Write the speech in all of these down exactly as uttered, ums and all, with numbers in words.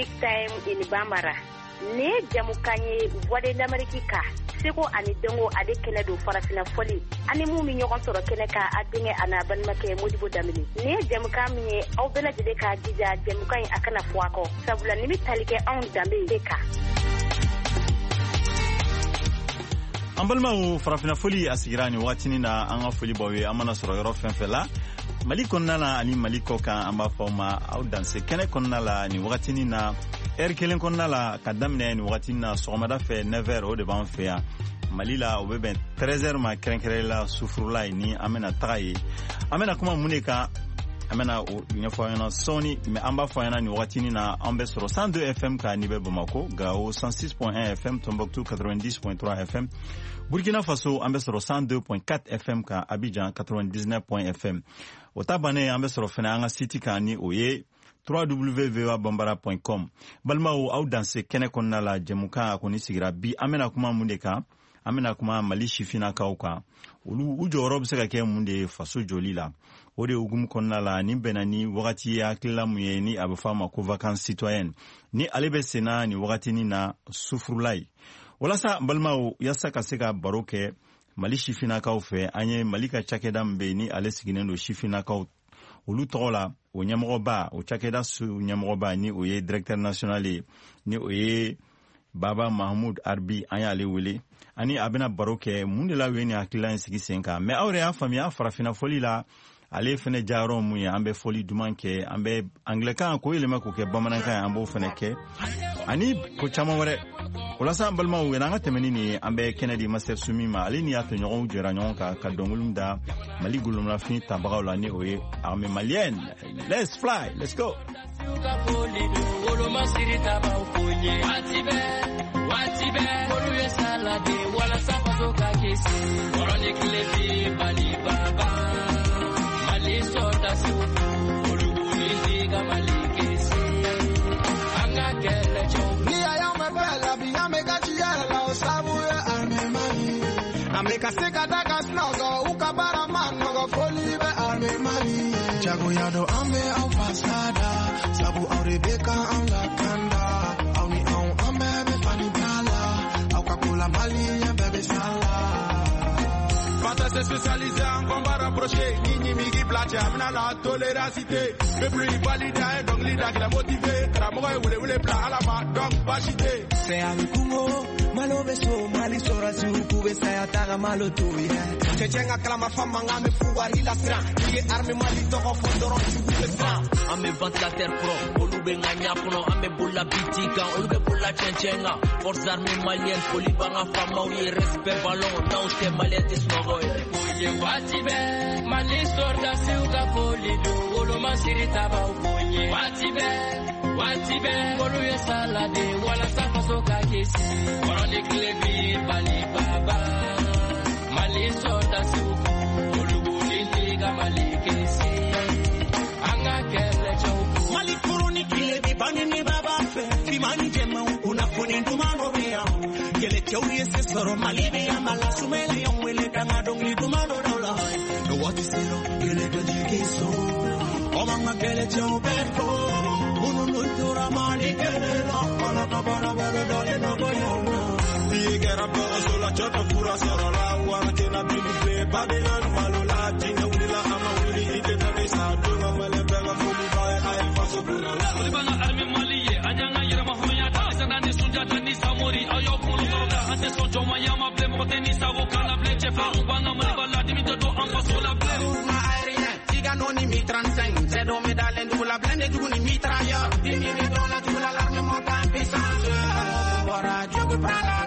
big time in Bambara. Ne jamukanye voix d'Amérique ka. Seko ani dongo ade kene do farafina foli. Ani mu mi ñogon soro kene ka adinge ana banmake Modibo Damini. Ne jamuka mi aw bela jide ka jija jamuka akana fuako. Sabula ni talike on dambe deka. Ambalma u farafina foli asigirani watini na anga foli bawe amana soro yoro fenfela. Mali konnala ani Mali koka amba foma au danse kene konnala ni watini na er kelen konnala kadamne ni watini na somada fe neuf heures o de ban fe ya Mali la o beben treize heures ma krenkere la sufrula ni amena tayi amena kuma muneka amena nyafo yana soni me amba fo yana ni watini na ambe soro cent deux F M ka ni be Bamako Gao cent six point un F M Tombouctou quatre-vingt-dix point trois F M Burkina Faso ambe soro cent deux point quatre F M ka Abidjan quatre-vingt-dix-neuf point F M Otabane ambe soro fena anga city ka ni oye w w w point v o a bambara point com balmao au danse kene konna la jemuka akoni sigira bi amena kuma mundeka amena kuma Mali shifina kauka ulu ujo rob seka ke munde faso jolila ode ugum konna la ni benani wakati ya kila muyeni abafama ko vacances citoyennes ni alebe sena ni wakati ni na sufrulai wala sa balmao yasaka seka baroke Mali shifina kaufe anye Malika chakeda mbeni ale siginendo shifina kau ulu tola o nyamoba o chakeda su nyamoba ni o ye directeur national ni o ye Baba Mahmoud Arbi anya ale wele ani abena baroke mundela weni akila sigi senka me awre afamia farafina foli la ale fene jaro mu ya ambe foli dumanke ambe anglican ko ile mako ke bamananka ambo fene ke ani ko chama wore wala sa balma o wenanga temenini ambe Kennedy Master Sumima ali ni ato nyogo jera nyonka ka dongulum da Mali gulum la fini tabara la ni oye armée malienne. Let's fly, let's go. Ameka seka daga snogo ukabara man nogo foli be arme mali jago yado ame au pasada sabu au rebeka au lakanda au ni au ame be fani bala au kakula mali ya bebe sala Pata se spécialisé en combat rapproché Nini migi plache amena la toléracité Le plus valide et donc l'ida qui l'a motivé Kramoga wule wule pla à la ma donc bachité C'est un kungo malo beso mali sora su kube saya taga malo tu ya Chenga klama fama ngame fuwari la sra Ye arme mali toko fondoro tu sra Ame ventilateur pro olube nganya kono ame bulla bitika olube bulla chenga Force armée malienne foli banga fama ou respect ballon na uste malien tisnogo Oye watibe mali sorda siuka foli do olo masiri taba ukonye Watibe watibe kolu yesalade wala safa soka kesi Wala klebi bali baba mali sorda siuka olu lindiga mali kesi anga kele chau mali kuruni klebi bani ni baba fe fimani jema unafuni ndumano bia kele chau yese soro mali bia mala sumela yomwele kanga dongli dumano dola no what is it kele kajikiso omanga kele chau beko uno no tura mali kele la mala tabara bala dole no boyona Bigera bozo la chota pura sara la wana tena bibi Babylon malola tinga wila ama wili ite na besa dunga male bela fuli bae ay faso buna la bana arme maliye ajanga yira mahoya ta sana ni sunja tani samori ayo polo toda ante so joma yama ble mo teni sawo kala ble chefa bana mali bala dimito do am faso la ble ma airina tiga no ni mi trente-cinq c'est do medalen du la blende du ni mitrailleur dimi mi don la tu la l'arme monta en puissance voilà Dieu vous prend la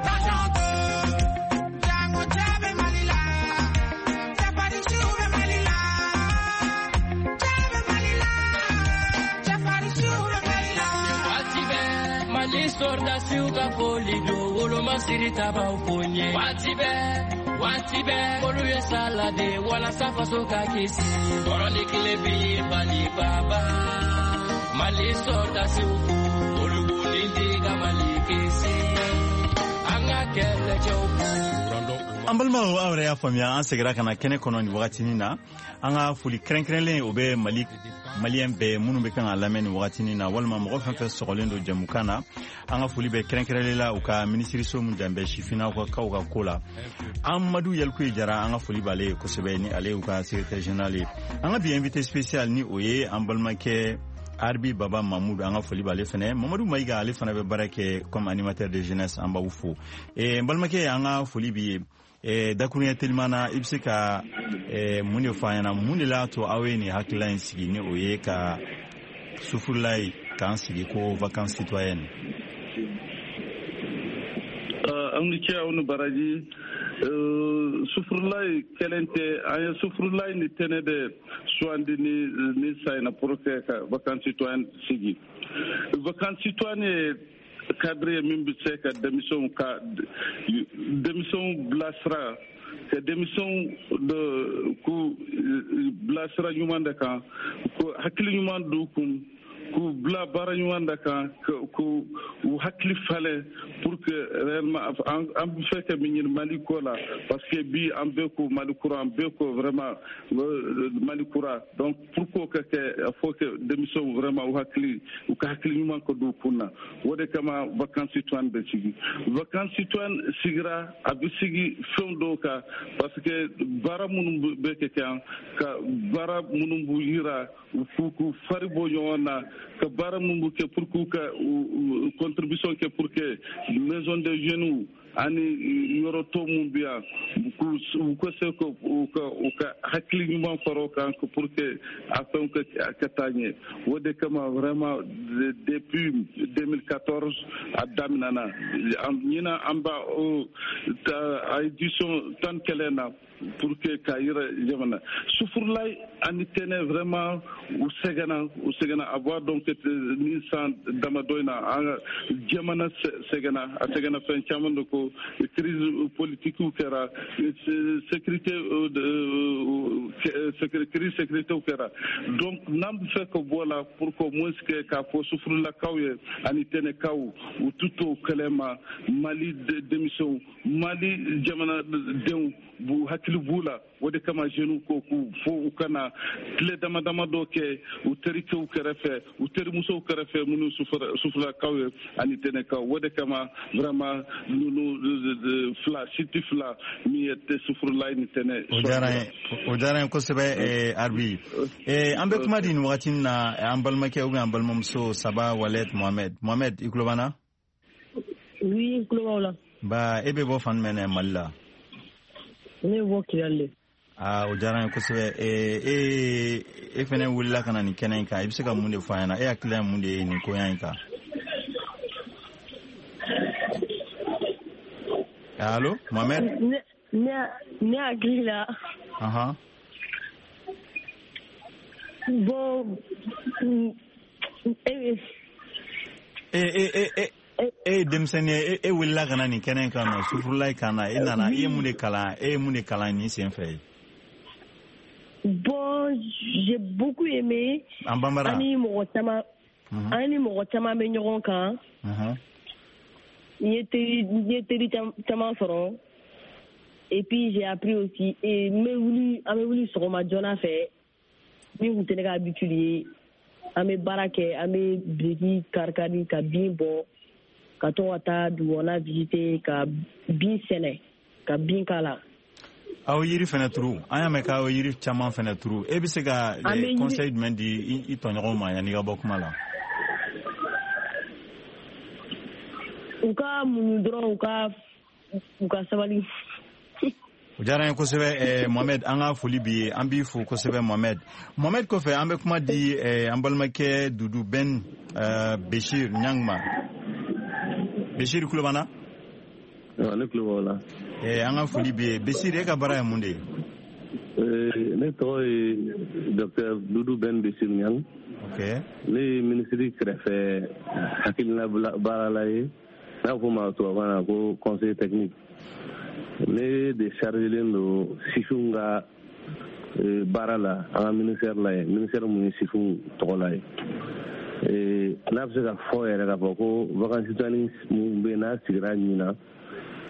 Sorda siuka folido wolo masiri taba uponye Watibe watibe kolu yesalade wala safa soka kesi Orali klebi bali baba Mali sorda siuku olu lindiga mali kesi Anga an balimaw aw yɛrɛ y'a faamuya an segira ka na kɛnɛ kɔnɔ ni wagatinin na an ka foli kɛrɛnkɛrɛnlen o bɛ mali maliyɛn bɛɛ minnu bɛ kan ka lamɛn ni wagatinin na walima mɔgɔ fɛn fɛn sɔgɔlen don jamukan na an ka foli bɛ kɛrɛnkɛrɛnlen la u ka minisiriso min dan bɛ sifinaw ka kaw ka ko la Amadou Yalikoyi Jara an ka foli b'ale ye kosɛbɛ ni ale y'u ka secrétaire général ye an ka bi invité spécial ni o ye an balimakɛ Arbi Baba Mahmoud an ka foli b'ale fɛnɛ Mamadou Mayiga ale fana bɛ baara kɛ comme animateur de jeunesse an b'aw fo eh, n balimakɛ an ka foli b'i ye eh, dakuruɲɛ telimana i bɛ se ka eh, mun de fɔ an ɲɛna mun de l'a to aw ye nin hakilila in sigi ni o ye ka sufurula ye k'an sigi ko vacances citoyennes uh, an ni ce aw ni baraji uh, sufurulai kelen tɛ an ye sufurulai ni tɛnɛ de sugandi ni ni sayina pour que ka vacances citoyennes sigi vacances citoyennes cadre ye min bɛ se ka denmisɛnw ka denmisɛnw bilasira ka denmisɛnw de k'u bilasira ɲuman de kan ko hakili ɲuman d'u kun k'u bila baara ɲuman da kan k'u hakili falen pour que réellement an bɛ fɛ ka min ɲini Mali ko la parce que bi an bɛɛ ko Mali kura an bɛɛ ko vraiment Mali kura donc pour ko ka kɛ faut que denmisɛnw vraiment u hakili u ka hakili ɲuman ko d'u kun na o de kama vacances citoyennes bɛ sigi vacances citoyennes sigira a bɛ sigi fɛn dɔw kan parce que baara minnu bɛ kɛ kan ka baara minnu b'u yira k'u fari bɔ ɲɔgɔn na ka baara mun bu kɛ pour que ka contribution kɛ pour que maison des jeunes ani yɔrɔ tɔ mun bɛ yan u ka se ka u ka hakili ɲuman fara o kan pour que a fɛnw ka taa ɲɛ o de kama vraiment depuis deux mille quatorze a daminɛna ɲinan an b'a a édition tan kɛlɛ na pour que ka yira jamana sufurulai ani tɛnɛ vraiment u sɛgɛnna u sɛgɛnna a b'a dɔn que ni san damadɔ in na an jamana sɛgɛnna a sɛgɛnna fɛn caman de ko crise politique kɛra sécurité crise sécurité kɛra donc n'an bɛ fɛ ka bɔ la pour que au moins que k'a fɔ sufurulakaw ye ani tɛnɛkaw u tu to kɛlɛ ma Mali denmisɛnw Mali jamana denw b'u hakili b'u la o de kama jeunes ko k'u fo u kana tile dama dama dɔ kɛ u terikɛw kɛrɛfɛ u terimusow kɛrɛfɛ minnu sufurulakaw ye ani tɛnɛkaw o de kama vraiment ninnu fila siti fila min ye sufurula ni tɛnɛ o diyara n ye o diyara n ye kosɛbɛ Arbi an bɛ kuma di nin wagati in na an balimakɛ ou bien an balimamuso Saba Walet Mohamed Mohamed i tulo b'an na oui n tulo b'aw la ba e bɛ bɔ fan jumɛn na Mali la ne bɛ bɔ Kidali ah o diyara n ye kosɛbɛ e e fɛnɛ wulila ka na nin kɛnɛ in kan i bɛ se ka mun de fɔ an ɲɛna e hakilila ye mun de ye nin koya in kan allo Mohamed ne ne ne hakili la aha bon e e e e e denmisɛnnin e wulila ka na nin kɛnɛ in kan nɔ sufurula kan na e nana e ye mun de kalan e ye mun de kalan nin sen fɛ bon j'ai beaucoup aimé an banbara ani mɔgɔ caman ani mɔgɔ caman bɛ ɲɔgɔn kan n ye teri n ye teri caman sɔrɔ et puis j'ai appris aussi et n bɛ wuli an bɛ wuli sɔgɔma joona fɛ min tun tɛ ne ka habitude ye an bɛ baara kɛ an bɛ biriki kari-kari ka bin bɔ ka to ka taa dugukɔnɔna visiter ka bin sɛnɛ ka bin k'a la. aw yiri fɛnɛ turu an y'a mɛn k'aw yiri caman fɛnɛ turu e bɛ se ka conseil jumɛn di i tɔɲɔgɔnw ma yanni i ka bɔ kuma la. u ka muɲu dɔrɔn u ka u ka sabali. o diyara n ye kosɛbɛ Mohamed an ka foli b'i ye an b'i fo kosɛbɛ Mohamed Mohamed kɔfɛ an bɛ kuma di an balimakɛ Dudu Ben Beshir Ɲangma Beshir tulo b'an na. ne tulo b'aw la. an ka foli b'i ye Beshir e ka baara ye mun de ye. ne tɔgɔ ye docteur Dudu Ben Beshir Ɲang. ok ne ye minisiri kɛrɛfɛ hakilina baarala ye n'a fɔ ma tubabukan na ko conseil technique. ne de chargelen don sifinw ka baara la an ka ministère la ye ministère mun ye sifinw tɔgɔ la ye n'a bɛ se ka fɔ yɛrɛ k'a fɔ ko vacances citoyennes mun bɛ yen n'a sigira ɲin na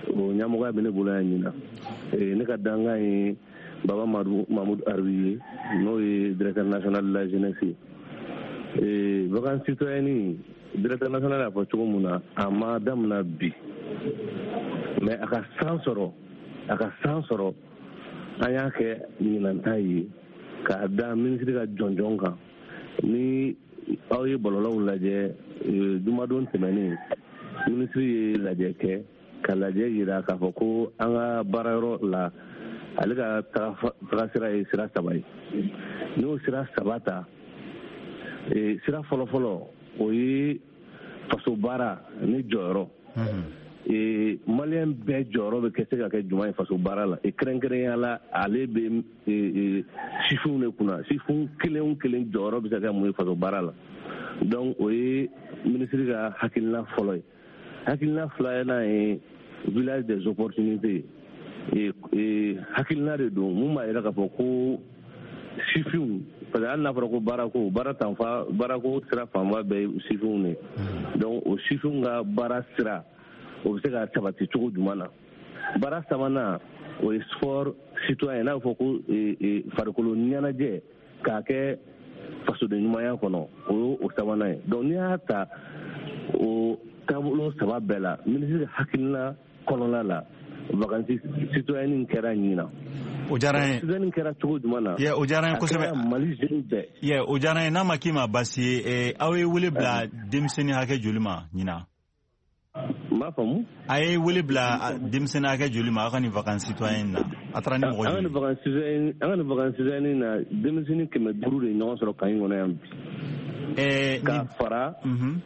o ɲamɔgɔya bɛ ne bolo yan ɲina ne ka dangan ye baba mamadou arbi ye n'o ye directeur national de la jeunesse ye vacances citoyennes directeur national y'a fɔ cogo min na a ma damina bi mais a ka san sɔrɔ a ka san sɔrɔ an y'a kɛ ɲinanta ye k'a da ministre ka jɔnjɔn kan ni aw ye bɔlɔlɔw lajɛ jumadon tɛmɛnen ministre ye lajɛ kɛ ka lajɛ yira k'a fɔ ko an ka baarayɔrɔ la ale ka taga sira ye sira saba ye n'o sira saba ta sira fɔlɔfɔlɔ o ye faso baara ni jɔyɔrɔ maliyɛn bɛɛ jɔyɔrɔ bɛ kɛ se ka kɛ jumɛn ye faso baara la kɛrɛnkɛrɛnya la ale bɛ sifinw de kunna sifin kelen o kelen jɔyɔrɔ bɛ se ka kɛ mun ye faso baara la donc o ye ministre ka hakilina fɔlɔ ye hakilina filanan ye village des opportunités hakilina de don mun b'a yira k'a fɔ ko sifinw parce que hali n'a fɔra ko baarako baara tanfa baarako sira fanba bɛɛ ye sifinw de donc o sifinw ka baara sira o bɛ se ka sabati cogo jumɛn na baara sabanan o ye sport citoyen n'a fɔ ko farikolo ɲɛnajɛ k'a kɛ fasoden ɲumanya kɔnɔ o ye o sabanan ye donc n'i y'a ta o taabolo saba bɛɛ la ministre hakilina kɔnɔna la vacances citoyennes kɛra ɲina o diyara n ye citoyennes kɛra cogo jumɛn na ye o diyara n ye kosɛbɛ Mali jeune bɛɛ ye o diyara n ye n'a ma k'i ma baasi ye aw ye wele bila denmisɛnnin hakɛ joli ma ɲina n b'a faamu a ye wele bila denmisɛnnin hakɛ joli ma aw ka nin vacances citoyennes na a taara ni mɔgɔ joli an ka nin vacances citoyennes na denmisɛnnin kɛmɛ duuru de ɲɔgɔn sɔrɔ kayi kɔnɔ yan bi ka fara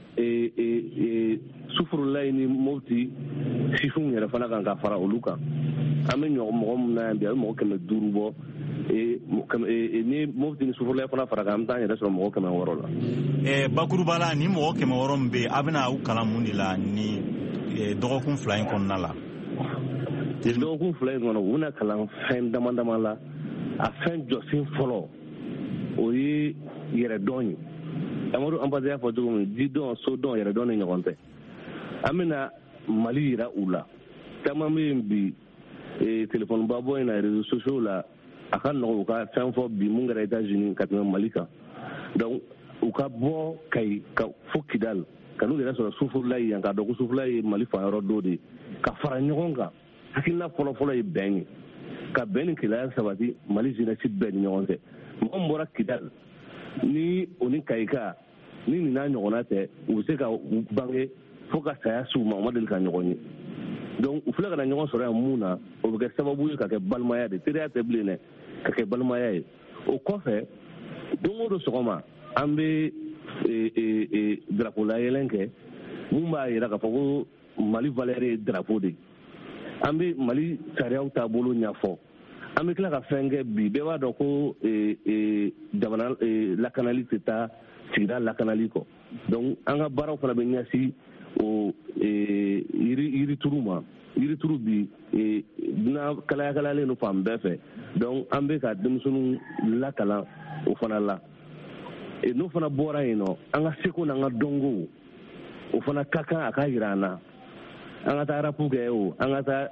sufurulayi ni moti sifinw yɛrɛ fana kan ka fara olu kan an bɛ ɲɔgɔn mɔgɔ min na yan bi a bɛ mɔgɔ kɛmɛ duuru bɔ ni moti ni sufurulayi fana fara kan an bɛ taa an yɛrɛ sɔrɔ mɔgɔ kɛmɛ wɔɔrɔ la bakuruba la ni mɔgɔ kɛmɛ wɔɔrɔ min bɛ yen a bɛna aw kalan mun de la ni dɔgɔkun fila in kɔnɔna la dɔgɔkun fila in kɔnɔ u bɛna kalan fɛn dama dama la a fɛn jɔsen fɔlɔ o ye yɛrɛdɔn ye amadu anbase y'a fɔ cogo min jidɔn sodɔn yɛrɛdɔn ni ɲɔgɔn tɛ an bɛna mali yira u la caman bɛ yen bi telefɔniba bɔ in na réseaux sociaux la a ka nɔgɔ u ka fɛn fɔ bi mun kɛra États-Unis ka tɛmɛ mali kan donc u ka bɔ kayi ka fo kidal ka n'u yɛrɛ sɔrɔ sufurulayi yan k'a dɔn ko sufurulayi ye mali fan yɔrɔ dɔ de ye ka fara ɲɔgɔn kan hakilina fɔlɔfɔlɔ ye bɛn ye ka bɛn ni kelenya sabati mali jeunesse bɛɛ ni ɲɔgɔn cɛ mɔgɔ min bɔra kidal ni o ni kayika ni nin n'a ɲɔgɔnna tɛ u bɛ se ka bange fo ka saya s'u ma u ma deli ka ɲɔgɔn ye donc u filɛ ka na ɲɔgɔn sɔrɔ yan mun na o bɛ kɛ sababu ye ka kɛ balimaya de teriya tɛ bilen dɛ ka kɛ balimaya ye o kɔfɛ don o don sɔgɔma an bɛ drapeau layɛlɛn kɛ mun b'a jira k'a fɔ ko mali valeur ye drapeau de an bɛ mali sariyaw taabolo ɲɛfɔ an bɛ tila ka fɛn kɛ bi bɛɛ b'a dɔn ko jamana lakanali tɛ taa sigida lakanali kɔ donc an ka baaraw fana bɛ ɲɛsin o yirituru ma yirituru bi dunan kalayakalalen no fan bɛɛ fɛ donc an bɛ ka denmisɛnninw lakalan o fana la n'o fana bɔra yen nɔ an ka seko n'an ka dɔnko o fana ka kan a ka jira an na an ka taa rapu kɛ o an ka taa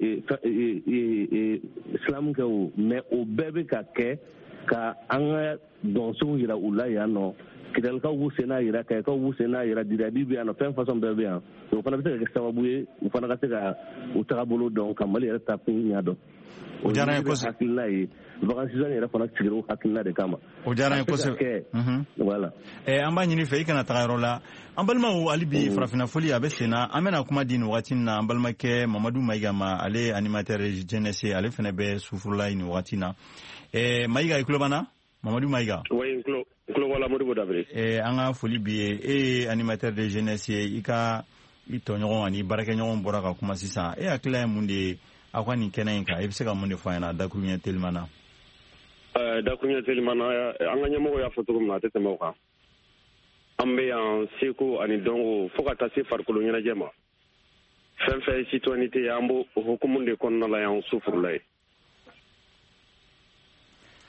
silamu kɛ o mais o bɛɛ bɛ ka kɛ ka an ka dɔnsow jira u la yan nɔ kidalikaw b'u sen n'a jira kayikaw b'u sen n'a jira didadi bɛ yan nɔ fɛn fasɔn bɛɛ bɛ yan o fana bɛ se ka kɛ sababu ye u fana ka se ka u tagabolo dɔn ka mali yɛrɛ taafin ɲɛ dɔn o diyara n ye kosɛbɛ hakilina ye vacances citoyennes yɛrɛ fana sigira o hakilina de kama o diyara n ye kosɛbɛ voilà an b'a ɲini fɛ i kana taga yɔrɔ la an balimaw hali bi farafina foli a bɛ sen na an bɛna kuma di nin wagati na an balimakɛ mamadu mayiga ma ale animateur jeunesse ale fana bɛ sufurulayi nin wagati na mayiga i tulo b'an na mamadu mayiga oui n tulo b'ala modibo dabiri an ka foli bi ye e ye animateur de jeunesse ye i ka i tɔɲɔgɔn ani baarakɛɲɔgɔn bɔra ka kuma sisan e hakilila ye mun de ye aw ka nin kɛnɛ in kan i bɛ se ka mun de fɔ an ɲɛna dakuruɲɛ telima na dakuruɲɛ telima na an ka ɲɛmɔgɔ y'a fɔ cogo min na a tɛ tɛmɛ o kan an bɛ yan seko ani dɔnko fo ka taa se farikolo ɲɛnajɛ ma fɛn fɛn ye citoyenneté ye an b'o hukumu de kɔnɔna la yan sufurula ye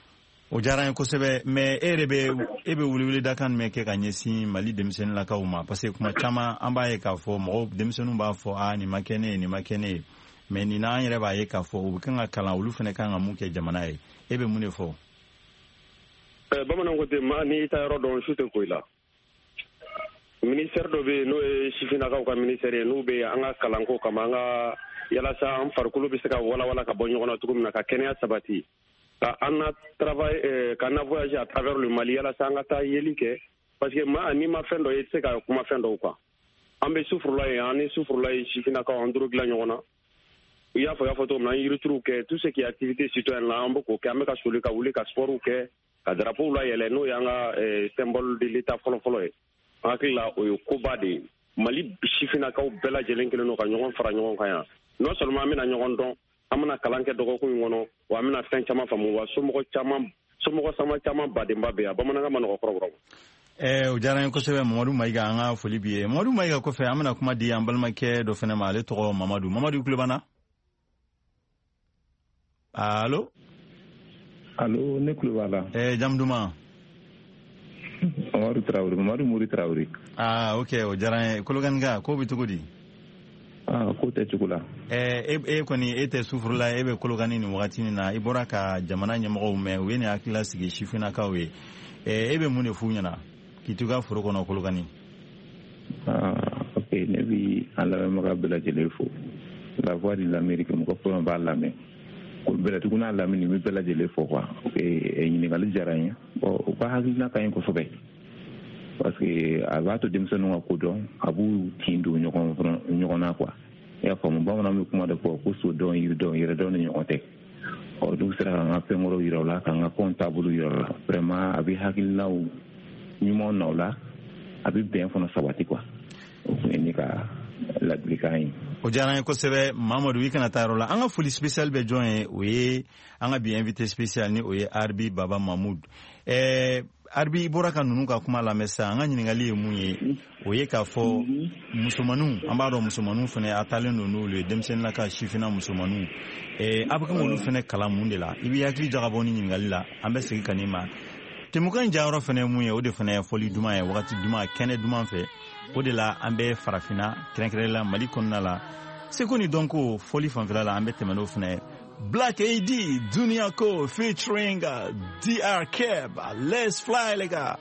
o diyara n ye kosɛbɛ mais e yɛrɛ bɛ e bɛ weleweleda kan mɛn kɛ ka ɲɛsin Mali denmisɛnninlakaw ma parce que kuma caman an b'a ye k'a fɔ mɔgɔw denmisɛnninw b'a fɔ ah nin ma kɛ ne ye nin ma kɛ ne ye mais nin na an yɛrɛ b'a ye k'a fɔ u bɛ kan ka kalan olu fana kan ka mun kɛ jamana ye e bɛ mun de fɔ. Bamanan ko ten maa n'i ta yɔrɔ dɔn su tɛ ko i la ministère dɔ bɛ yen n'o ye sifinnakaw ka ministère ye n'u bɛ an ka kalanko kama an ka yalasa an farikolo bɛ se ka walawala ka bɔ ɲɔgɔn na cogo min na ka kɛnɛya sabati ka an na travail ka na voyager à travers le Mali yalasa an ka taa yeli kɛ parce que maa n'i ma fɛn dɔ ye i tɛ se ka kuma fɛn dɔw kan an bɛ sufurula ye an ni sufurula ye sifinnakaw an doro dilan ɲɔgɔn na i y'a fɔ i y'a fɔ cogo min na an yirituru kɛ tout ce qui est activité citoyenne la an bɛ k'o kɛ an bɛ ka soli ka wuli ka sport kɛ ka drapeau la yɛlɛ n'o y'an ka symbole de l'état fɔlɔ-fɔlɔ ye an hakili la o ye koba de ye Mali sifinnakaw bɛɛ lajɛlen kelen don ka ɲɔgɔn fara ɲɔgɔn kan yan non seulement an bɛna ɲɔgɔn dɔn an bɛna kalan kɛ dɔgɔkun in kɔnɔ wa an bɛna fɛn caman faamu wa somɔgɔ caman somɔgɔ sama caman badenba bɛ yan bamanankan ma nɔgɔ kɔrɔkɔrɔ. ɛɛ o diyara n ye kosɛbɛ Mamadu Mayiga an ka foli b'i ye Mamadu Mayiga kɔfɛ an bɛna kuma di an balimakɛ dɔ fana ma ale tɔgɔ Mamadu Mamadu tulo b'an na. Allo. Allo ne tulo b'a la. ɛɛ jamu duman. Mamadu Tarawele Mamadu Mori Tarawele. ah ok o diyara n ye Kolokani ka ko bɛ cogo di. ah ko tɛ cogo la. ɛɛ e kɔni e tɛ sufurula e bɛ Kolokani nin wagati nin na i bɔra ka jamana ɲɛmɔgɔw mɛn u ye nin hakilila sigi sifinnakaw ye ɛɛ e bɛ mun de f'u ɲɛna k'i to i ka foro kɔnɔ Kolokani. ah ok ne bɛ an lamɛnbaga bɛɛ lajɛlen fo la voix de l'Amérique mɔgɔ fɔlɔ b'a lamɛn ko bɛɛ tugun n'a lamɛn nin bɛ bɛɛ lajɛlen fɔ quoi ok ɲininkali diyara n ye bon u ka hakilina ka ɲi kosɛbɛ parce que a b'a to denmisɛnninw ka ko dɔn a b'u tin don ɲɔgɔn ɲɔgɔn na quoi i y'a faamu bamanan bɛ kuma dɔ fɔ ko so dɔn yiri dɔn yɛrɛ dɔn ni ɲɔgɔn tɛ ɔ n'u sera k'an ka fɛn wɛrɛw yira u la k'an ka fɛnw taabolo yira u la vraiment a bɛ hakilinaw ɲumanw na o la a bɛ bɛn fana sabati quoi o tun ye ne ka ladilikan ye. o diyara n ye kosɛbɛ Mamadu i kana taa yɔrɔ la an ka foli spécial bɛ jɔn ye o ye an ka bi invité spécial ni o ye Arbi Baba Mahmud ɛɛ Arbi i bɔra ka ninnu ka kuma lamɛn sisan an ka ɲininkali ye mun ye o ye k'a fɔ musomaninw an b'a dɔn musomaninw fana a taalen don n'olu ye denmisɛnninlaka sifinna musomaninw ɛɛ a bɛ kan k'olu fana kalan mun de la i bɛ hakili jagabɔ ni ɲininkali la an bɛ segin ka n'i ma Temukan in jayɔrɔ fana ye mun ye o de fana ye fɔli duman ye wagati duman kɛnɛ duman fɛ o de la an bɛ farafinna kɛrɛnkɛrɛnnen la Mali kɔnɔna la seko ni dɔnko fɔli fanfɛla la an bɛ tɛmɛ n'o fana ye Black A D Dunia Ko featuring uh, D R Keb Let's Fly les gars.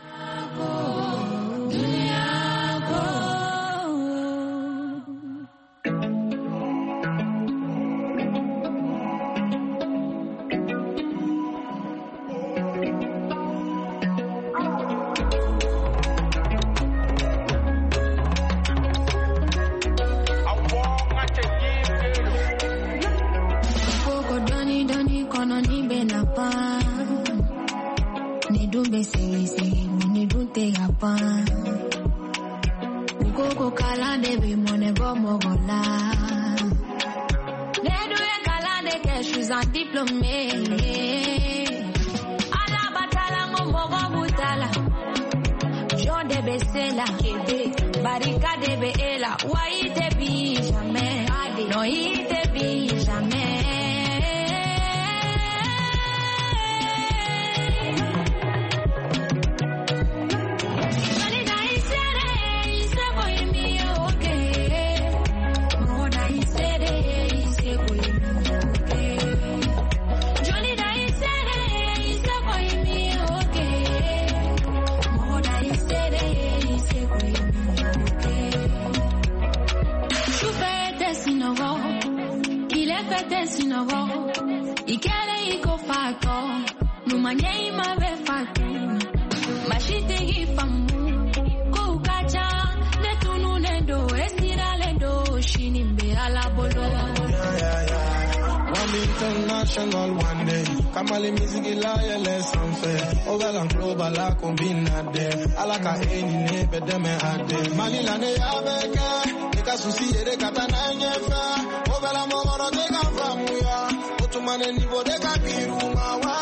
International one day, Kamali music ilaya lesson fair. Ogalan global la combina de. Alaka eni ne bedeme ade. Malila ne abeka, eka susi ere katana nyefa. Ogala mogoro de kamfamuya. Otumane nivo de kakiruma wa.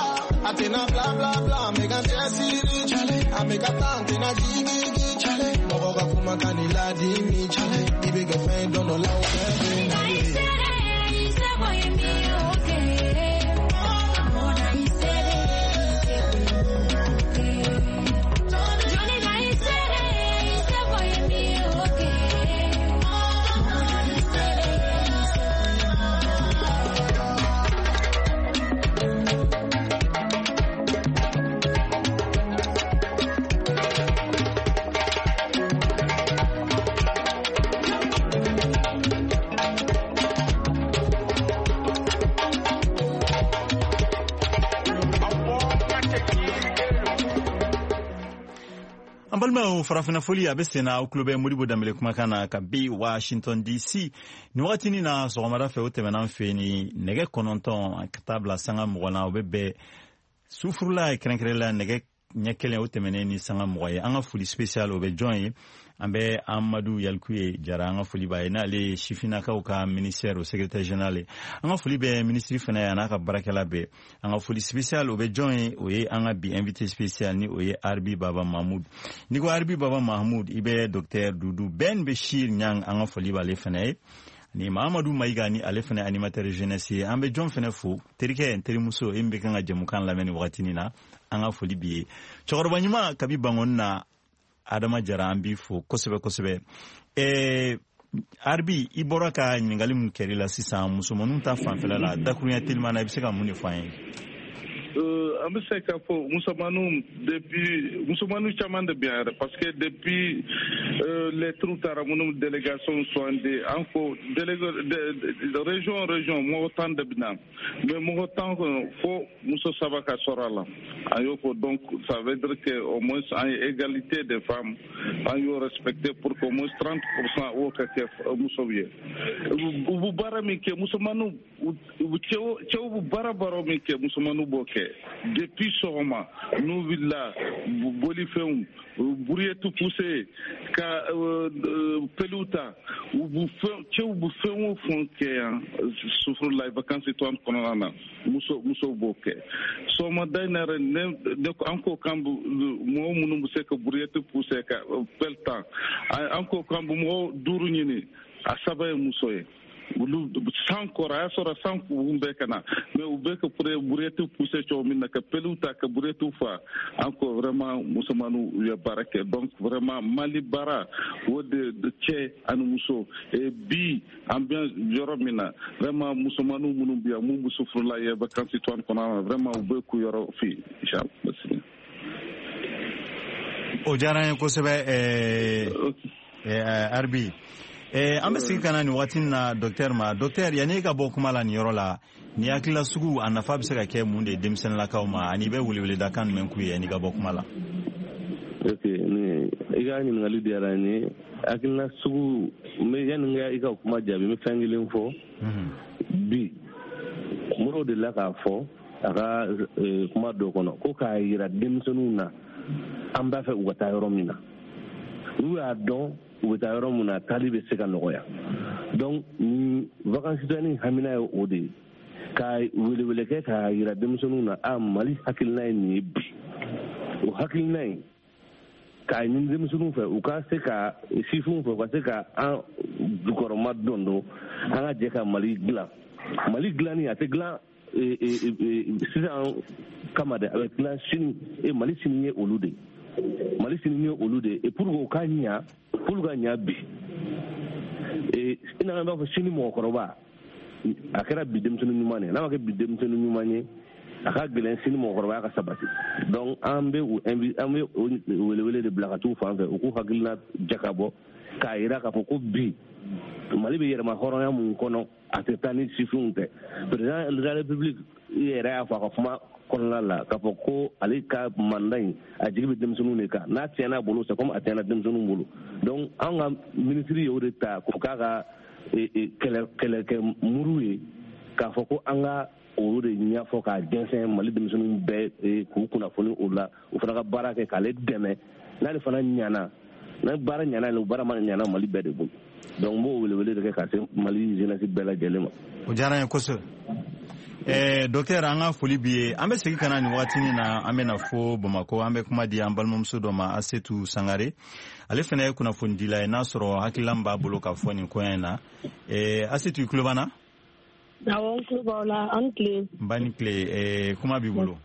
Atena bla bla bla, mega tesiri chale. Ameka tante na jigi chale. Mogoga kuma kanila di mi chale. Ibe gefen dono la uwe na an balimaw farafina foli a bɛ sen na aw tulo bɛ Modibo Dembele kumakan na ka bi Washington D C ni wagatini na sɔgɔmada fɛ o tɛmɛna an fɛ ni nɛgɛ kɔnɔntɔn ka taa bila sanga mugan na o bɛ bɛn sufurula kɛrɛnkɛrɛnla nɛgɛ ɲɛ kelen o tɛmɛnen ni sanga mugan ye an ka foli spécial o bɛ jɔn ye an bɛ Amadu Yalikuye Jara an ka foli b'a ye n'ale sifinakaw ka ministère o secrétaire général an ka foli bɛ ministre fana ye a n'a ka baarakɛla bɛɛ an ka foli spécial o bɛ jɔn ye o ye an ka bi invité spécial ni o ye Arbi Baba Mahmoud ni ko Arbi Baba Mahmoud i bɛ docteur Dudu Ben Bechir Nyang an ka foli b'ale fana ye ni Mahamadou Mayiga ni ale fana animateur jeunesse ye an bɛ jɔn fana fo terikɛ terimuso e min bɛ kan ka jɛmukan lamɛn ni wagatini na an ka foli b'i ye cɛkɔrɔba ɲuman kabi bangoni na Adama Jara an b'i fo kosɛbɛ kosɛbɛ ɛɛ Arbi i bɔra ka ɲininkali mun kɛr'i la sisan musomanninw ta fanfɛla la dakurunya teliman na i bɛ se ka mun de fɔ an ye. an bɛ se k'a fɔ musomanninw depuis musomanninw caman de bɛ yan yɛrɛ parce que depuis lettres taara minnu délégation sugandi an ko délégué région région mɔgɔ tan de bɛ na mais mɔgɔ tan fo muso saba ka sɔrɔ a la an y'o fɔ donc ça veut dire que au moins an ye égalité des femmes an y'o respecté pour que au moins trente pour cent o ka kɛ musow ye u bɛ baara min kɛ musomanninw cɛw bɛ baara baara min kɛ musomanninw b'o kɛ depuis sɔgɔma n'u wulila bolifɛnw buruyɛti poussé ka peliw ta cɛw bɛ fɛn o fɛn kɛ yan sufurulayi vacances citoyennes kɔnɔna na muso musow b'o kɛ sɔgɔmada in na yɛrɛ ne an ko kan mɔgɔ minnu bɛ se ka buruyɛti poussé ka pelle ta an ko kan mɔgɔ duuru ɲini a saba ye muso ye olu san kɔrɔ a y'a sɔrɔ san kun bɛɛ ka na mais u bɛ ka buruyɛti poussé cogo min na ka peliw ta ka buruyɛtiw fa an ko vraiment musomanninw u ye baara kɛ donc vraiment Mali baara o de cɛ ani muso et bi an bɛ yɔrɔ min na vraiment musomanninw minnu bɛ yan mun bɛ sufurula ye vacances citoyennes kɔnɔna na vraiment u bɛ k'u yɔrɔ fi inchallah. O diyara n ye kosɛbɛ ɛɛ Arbi. Eh, an bɛ sigi ka na nin waati na docteur ma docteur yanni ka bɔ kuma la nin yɔrɔ la ni hakilila sugu a nafa bɛ se ka kɛ mun de ye denmisɛnninlakaw ma ani bɛ weleweleda kan jumɛn k'u ye yanni ka bɔ kuma la. ok ni i ka ɲininkali diyara n ye hakilina sugu n yanni i ka kuma jaabi n bɛ fɛn kelen fɔ bi Modibo delila k'a fɔ a ka kuma dɔ kɔnɔ ko k'a jira denmisɛnninw na an b'a fɛ u ka taa yɔrɔ min na n'u y'a dɔn u bɛ taa yɔrɔ min na taali bɛ se ka nɔgɔya donc ni vacances citoyennes hamina ye o de ye ka welewele kɛ k'a jira denmisɛnninw na a Mali hakilina ye nin ye bi o hakilina in k'a ɲini denmisɛnninw fɛ u ka se ka sifinw fɛ u ka se ka an jukɔrɔma dɔn dɔn an ka jɛ ka Mali dilan Mali dilanni a tɛ dilan sisan kama dɛ a bɛ dilan sini Mali sini ye olu de Mali sini ye olu de et pour que o ka ɲa pour ka ɲa bi i n'a b'a fɔ sini mɔgɔkɔrɔba a kɛra bi denmisɛnnin ɲuman ye n'a ma kɛ bi denmisɛnnin ɲuman ye a ka gɛlɛn sini mɔgɔkɔrɔbaya ka sabati donc an bɛ u an bɛ welewele de bila ka t'u fan fɛ u k'u hakilina jakabɔ k'a jira k'a fɔ ko bi Mali bɛ yɛlɛma hɔrɔnya mun kɔnɔ a tɛ taa ni sifinw tɛ président de la république yɛrɛ y'a fɔ a ka kuma kɔnɔna la k'a fɔ ko ale ka mandat in a jigi bɛ denmisɛnninw de kan n'a tiɲɛna a bolo c'est comme a tiɲɛna denmisɛnninw bolo donc an ka ministre ye o de ta k'o k'a ka kɛlɛkɛ muru ye k'a fɔ ko an ka olu de ɲɛfɔ k'a jɛnsɛn Mali denmisɛnninw bɛɛ k'u kunnafoni o la u fana ka baara kɛ k'ale dɛmɛ n'ale fana ɲana n'a baara ɲana o baara ma ɲana Mali bɛɛ de bolo donc n b'o welewele de kɛ ka se Mali jeunesse bɛɛ lajɛlen ma. O diyara n ye kosɛbɛ. Eh, docteur an ka foli bi ye an bɛ segin ka na nin waatini na an bɛ na fo Bamakɔ an bɛ kuma di an balimamuso dɔ ma Asetu Sangare ale fana ye kunnafonidila ye n'a sɔrɔ hakilila min b'a bolo ka fɔ nin koɲɛ in na eh, Asetu i tulo b'an na? Awɔ n tulo b'aw la an tile. N ba ni tile eh, kuma b'i bolo.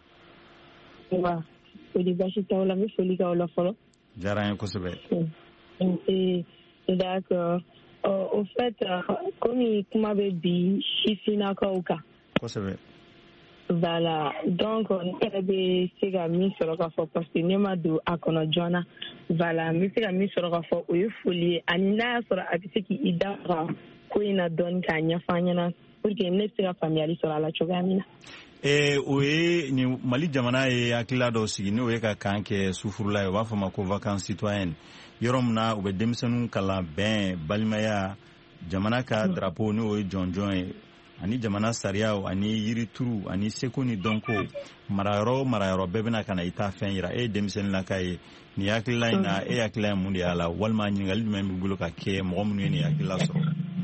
Wa foli baasi t'aw la n bɛ foli k'aw la fɔlɔ. Diyara n ye kosɛbɛ. D'accord. Au fait komi kuma bɛ bi sifinnakaw kan. Kosɛbɛ. Voilà, donc ne yɛrɛ bɛ se ka min sɔrɔ k'a fɔ parce que ne ma don a kɔnɔ joona voilà n bɛ se ka min sɔrɔ k'a fɔ o ye foli ye ani n'a y'a sɔrɔ a bɛ se k'i da waga ko in na dɔɔni k'a ɲɛfɔ an ɲɛna pour que ne bɛ se ka faamuyali sɔrɔ a la cogoya min na. Eh, o ye nin Mali jamana ye hakilila dɔ sigi n'o ye ka kan kɛ sufurula ye u b'a fɔ ma ko vacances citoyennes yɔrɔ min na u bɛ denmisɛnninw kalan bɛn balimaya jamana ka drapeau n'o ye jɔnjɔn ye ani jamana sariyaw ani yirituru ani seko ni dɔnko marayɔrɔ marayɔrɔ bɛɛ bɛna ka na i ta fɛn yira e ye denmisɛnnin laka ye nin hakilila in na e hakilila ye mun de y'a la walima ɲininkali jumɛn b'i bolo ka kɛ mɔgɔ minnu ye nin hakilila sɔrɔ.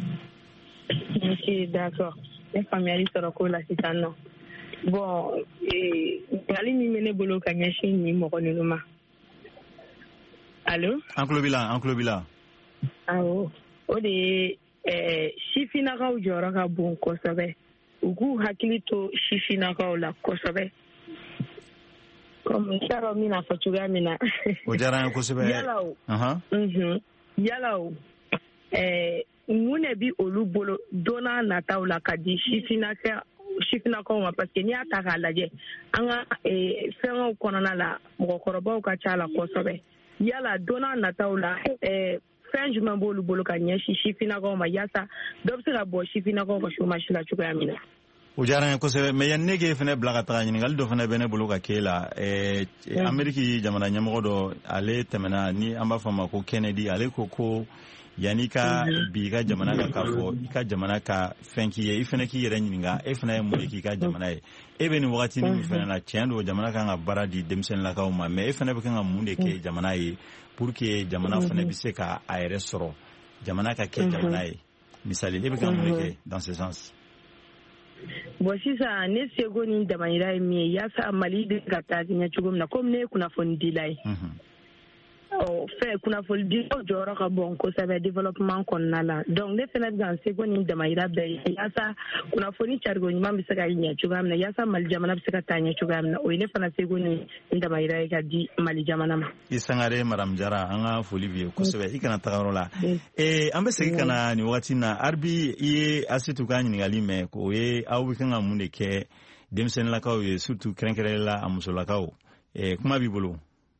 Ok, d'accord. Ne faamuyali sɔrɔ ko la sisan nɔ. Bon, ɲininkali min bɛ ne bolo ka ɲɛsin nin mɔgɔ ninnu ma. Allo? An tulo b'i la, an tulo b'i la. Awɔ, o de ye sifinnakaw jɔyɔrɔ ka bon kosɛbɛ. U k'u hakili to sifinnakaw la kosɛbɛ. Comme n t'a dɔn n bɛna fɔ cogoya min na. O diyara n ye kosɛbɛ. Yala o. Unhun. Yala o. Mun de bi olu bolo don n'a nataw la ka di sifinnaka sifinnakaw ma parce que n'i y'a ta k'a lajɛ an ka fɛngɛw kɔnɔna la mɔgɔkɔrɔbaw ka ca la kosɛbɛ. Yala don n'a nataw la fɛn jumɛn b'olu bolo ka ɲɛsin sifinnakaw ma yaasa dɔ bɛ se ka bɔ sifinnakaw ka chômage la cogoya min na. O diyara n ye kosɛbɛ mais yanni ne k'e fana bila ka taga ɲininkali dɔ fana bɛ ne bolo ka k'e la Ameriki jamana ɲɛmɔgɔ dɔ ale tɛmɛna ni an b'a fɔ a ma ko Kennedy ale ko ko yanni ka bi i ka jamana kan k'a fɔ i ka jamana ka fɛn k'i ye i fana k'i yɛrɛ ɲininka e fana ye mun de k'i ka jamana ye e bɛ nin wagati min fana na tiɲɛ don jamana kan ka baara di denmisɛnninlakaw ma mais e fana bɛ kan ka mun de kɛ jamana ye pour que jamana fana bɛ se ka a yɛrɛ sɔrɔ jamana ka kɛ jamana ye misali e bɛ kan mun de kɛ dans ce sens. Bon sisan ne seko ni damayira ye min ye yaasa Mali bɛ ka taa ɲɛ cogo min na komi ne ye kunnafoni dila ye. Fɛ kunnafoni dilaw jɔyɔrɔ ka bon kosɛbɛ développement kɔnɔna la donc ne fana bɛ ka n seko ni damayira bɛɛ ye yaasa kunnafoni carigo ɲuman bɛ se ka ɲɛ cogoya min na yaasa Mali jamana bɛ se ka taa ɲɛ cogoya min na o ye ne fana seko ni damayira ye ka di Mali jamana ma. I Sangare Madame Jara an ka foli b'i ye kosɛbɛ i kana taga yɔrɔ la an bɛ segin ka na nin wagati na Arbi i ye Asitu ka ɲininkali mɛn o ye aw bɛ kan ka mun de kɛ denmisɛnninlakaw ye surtout kɛrɛnkɛrɛnnenya la a musolakaw kuma b'i bolo.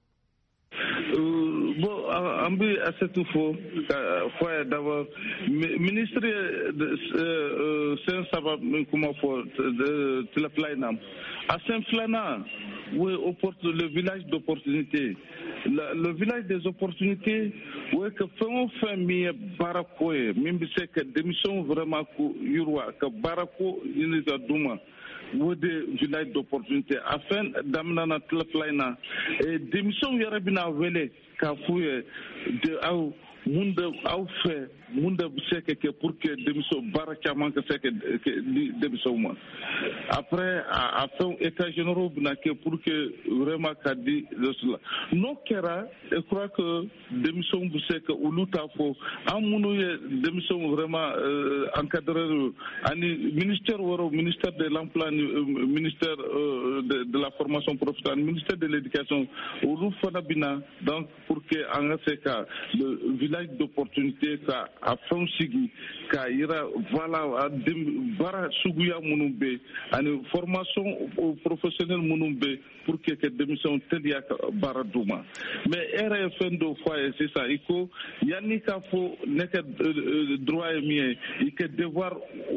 Bon, an bɛ Asetu fo ka fɔ a ye d'abord ministre sen saba min kuma fɔ tile fila in na a sen filanan o ye le village d'opportunité le village des opportunités o ye ka fɛn o fɛn min ye baara ko ye min bɛ se ka denmisɛnw vraiment ko yiriwa ka baara ko ɲini ka d'u ma. O de village d'opportunité a fɛn daminɛ na tile fila in na denmisɛnw yɛrɛ bɛna wele k'a f'u ye de aw mun de aw fɛ mun de bɛ se ka kɛ pour que denmisɛnw baara caman ka se ka di denmisɛnw ma après a fɛn états généraux bɛna kɛ pour que vraiment ka di la n'o kɛra je crois que denmisɛnw bɛ se ka olu ta fɔ an minnu ye denmisɛnw vraiment encadré ani ministère wɛrɛw ministère de l'emploi ni ministère de la formation professionnelle ministère de l'éducation olu fana bɛna donc pour que an ka se ka le village d'opportunité ka a fɛnw sigi k'a yira voilà a baara suguya minnu bɛ ani formation professionnelle minnu bɛ pour que ka denmisɛnw teliya ka baara d'u ma mais e yɛrɛ ye fɛn dɔ fɔ a ye sisan i ko yanni k'a fɔ ne ka droit ye min ye i ka devoir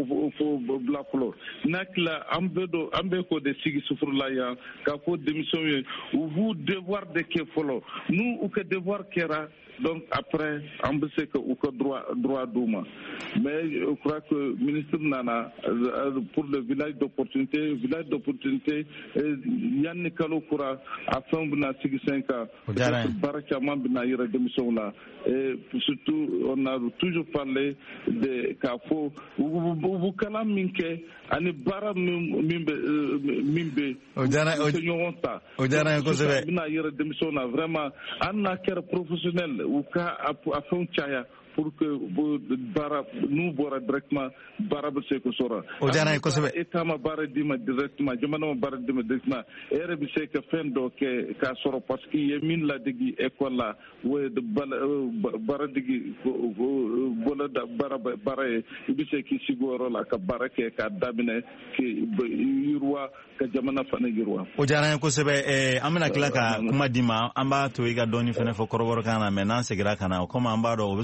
bila fɔlɔ n'a tila an bɛɛ dɔ an bɛɛ k'o de sigi sufurula yan k'a fɔ denmisɛnw ye u b'u devoir de kɛ fɔlɔ n'u u ka devoir kɛra donc après on peut se que ou que droit droit d'ouma mais je crois que ministre nana pour le village d'opportunité village d'opportunité yanni kalo kura a fɛn bɛna sigi sen kan baara caman bɛna yɛrɛ denmisɛnw la et surtout on a toujours parlé de k'a fɔ u bɛ kalan min kɛ ani baara min bɛ min bɛ ɲɔgɔn ta o diyara n ye kosɛbɛ bɛna yɛrɛ denmisɛnw na vraiment an n'a kɛra professionnel u ka a fɛnw caya pour que baara n'u bɔra directement baara bɛ se ka sɔrɔ o diyara n ye kosɛbɛ État ma baara d'i ma directement jamana ma baara d'i ma directement e yɛrɛ bɛ se ka fɛn dɔ kɛ k'a sɔrɔ parce que i ye min ladege école la o ye baara degi bolo da baara baara ye i bɛ se k'i sigi o yɔrɔ la ka baara kɛ k'a daminɛ yiriwa ka jamana fana yiriwa. O diyara n ye kosɛbɛ an bɛna tila ka kuma d'i ma an b'a to i ka dɔɔni fana fɔ kɔrɔbɔrɔkan na mais n'an seginna ka na komi an b'a dɔn o bɛ sɔn ka nɔgɔya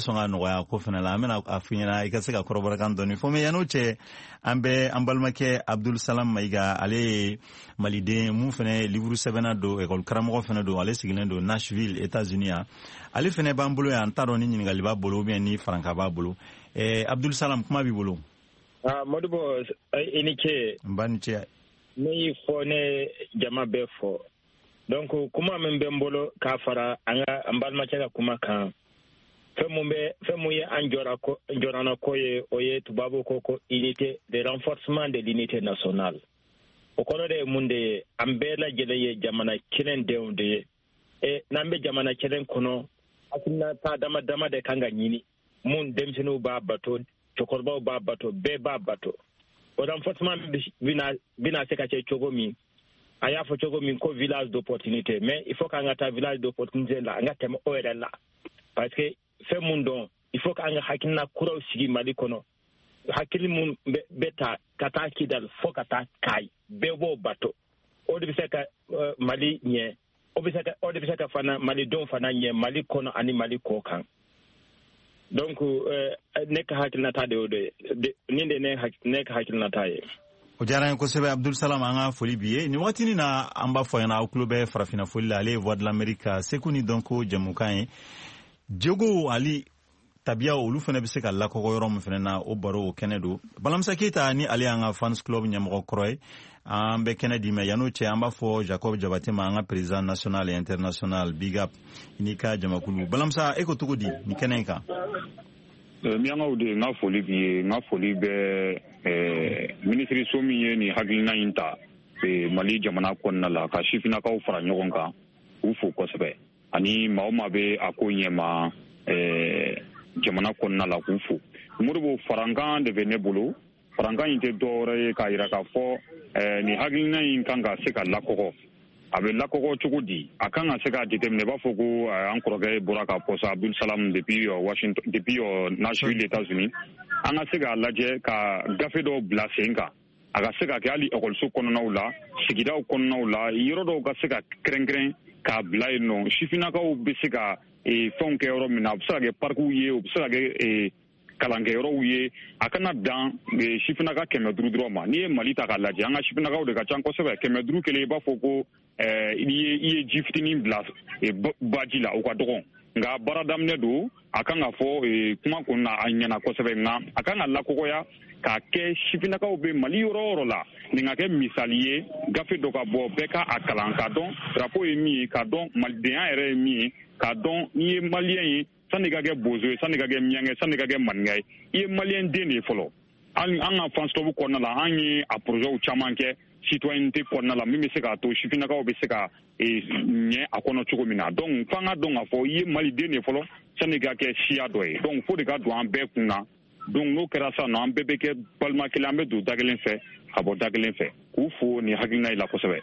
nɔgɔya ko fana la an bɛna a f'i ɲɛna i ka se ka kɔrɔbɔrɔkan dɔɔni fɔ. mais yan'o cɛ an bɛ an balimakɛ Abdul Salam Mayiga, ale ye maliden mun fana livre sɛbɛnna don école karamɔgɔ fana don, ale sigilen don Nashville États-Unis yan. ale fana b'an bolo yan, an t'a dɔn ni ɲininkali b'a bolo ou bien ni faranka b'a bolo. eh, Abdul Salam, kuma b'i bolo. ah Modibo i ni ce. n ba ni ce. ne y'i fɔ ne jama bɛɛ fɔ. donc kuma min bɛ n bolo k'a fara an ka an balimakɛ ka kuma kan, fɛn mun bɛ fɛn mun ye an jɔra ko jɔrana ko ye o ye tubabu ko ko unité de renforcement de l'unité nationale. o kɔrɔ de ye mun de ye, an bɛɛ lajɛlen ye jamana kelen denw de ye. e n'an bɛ jamana kelen kɔnɔ hakilinata dama dama de kan ka ɲini, mun denmisɛnninw b'a bato, cɛkɔrɔbaw b'a bato, bɛɛ b'a bato. o renforcement bina bina se ka kɛ cogo min, a y'a fɔ cogo min ko village d'opportunité, mais il faut k'an ka taa village d'opportunité la an ka tɛmɛ o yɛrɛ la, parce que fɛn mun dɔn il faut k'an ka hakilina kuraw sigi Mali kɔnɔ. hakili mun bɛ ta ka taa Kidal fo ka taa Kayi, bɛɛ b'o bato. o de bɛ se ka uh, Mali ɲɛ, o bɛ se ka o de bɛ se ka fana Malidenw fana ɲɛ Mali kɔnɔ ani Mali kɔ kan. donc uh, ne ka hakilinata de o de ni de ne ne ka hakilinata ye. o diyara n ye kosɛbɛ Abdul Salam, an ka foli b'i ye. nin waatinin na an b'a fɔ ɲɛna aw tulo bɛ farafina foli la, ale ye Voix de l'Amérique Seku ni Dɔnko jɛmukan ye. jogo ali tabiya olu fana bɛ se ka lakɔgɔ yɔrɔ min fana na, o baro o kɛnɛ don. Balamisa Keyita ni ale y'an ka fans club ɲɛmɔgɔ kɔrɔ ye, an bɛ kɛnɛ di mɛ yan'o cɛ an b'a fɔ Jacob Jabate ma, an ka président national et international, big up i n'i ka jamakulu. Balamisa, e ko cogo di ni kɛnɛ in kan? miyangaw de n ka foli b'i ye, n ka foli bɛ minisiriso min ye nin hakilina in ta Mali jamana kɔnɔna la ka sifinnakaw fara ɲɔgɔn kan k'u fo kosɛbɛ, ani maa o maa bɛ a ko ɲɛma jamana kɔnɔna la k'u fo. Modibo, farankan de bɛ ne bolo, farankan in tɛ dɔwɛrɛ ye k'a jira k'a fɔ nin hakilina in kan ka se ka lakɔgɔ. a bɛ lakɔgɔ cogo di? A kan ka se k'a jateminɛ i b'a fɔ ko an kɔrɔkɛ bɔra k'a fɔ sa Abdul Salam depuis Washington depuis Nashville États-Unis, an ka se k'a lajɛ ka gafe dɔw bila sen kan, a ka se ka kɛ hali ekɔliso kɔnɔnaw la, sigidaw kɔnɔnaw la, yɔrɔ dɔw ka se ka kɛrɛnkɛrɛn k'a bila yen nɔ. Sifinnakaw bɛ se ka fɛnw kɛ yɔrɔ min na, a bɛ se ka kɛ parikuw ye, o bɛ se ka kɛ kalankɛyɔrɔw ye, a kana dan sifinnaka kɛmɛ duuru dɔrɔn ma. N'i ye Mali ta k'a lajɛ, an ka sifinnakaw de ka ca kosɛbɛ. Kɛmɛ duuru kelen i b'a fɔ ko i ye ji fitinin bila baji la, o ka dɔgɔn. Nka baara daminɛ don, a kan ka fɔ kuma kɔnɔna a ɲɛna kosɛbɛ, nka a kan ka lakɔgɔya k'a kɛ sifinnakaw bɛ Mali yɔrɔ o yɔrɔ la, nin ka kɛ misali ye, gafe dɔ ka bɔ, bɛɛ ka a kalan, k'a dɔn drapeau ye min ye, k'a dɔn malidenya yɛrɛ ye min ye, k'a dɔn n'i ye maliyɛn ye, sani ka kɛ bozo ye, sani ka kɛ miyankɛ, sani ka kɛ maninka ye, i ye maliyɛn den de ye fɔlɔ. An ka fan stop kɔnɔna la, an ye a projet caman kɛ citoyenneté kɔnɔna la min bɛ se k'a to sifinnakaw bɛ se ka ɲɛ a kɔnɔ cogo min na. Donc f'an ka dɔn k'a fɔ i ye maliden de fɔlɔ sani ka kɛ siya dɔ ye. Donc fo de ka don an bɛɛ kun na. Donc n'o kɛra sa nɔ, an bɛɛ bɛ kɛ balima kelen, an bɛ don da kelen fɛ ka bɔ da kelen fɛ. K'u fo nin hakilina in la kosɛbɛ.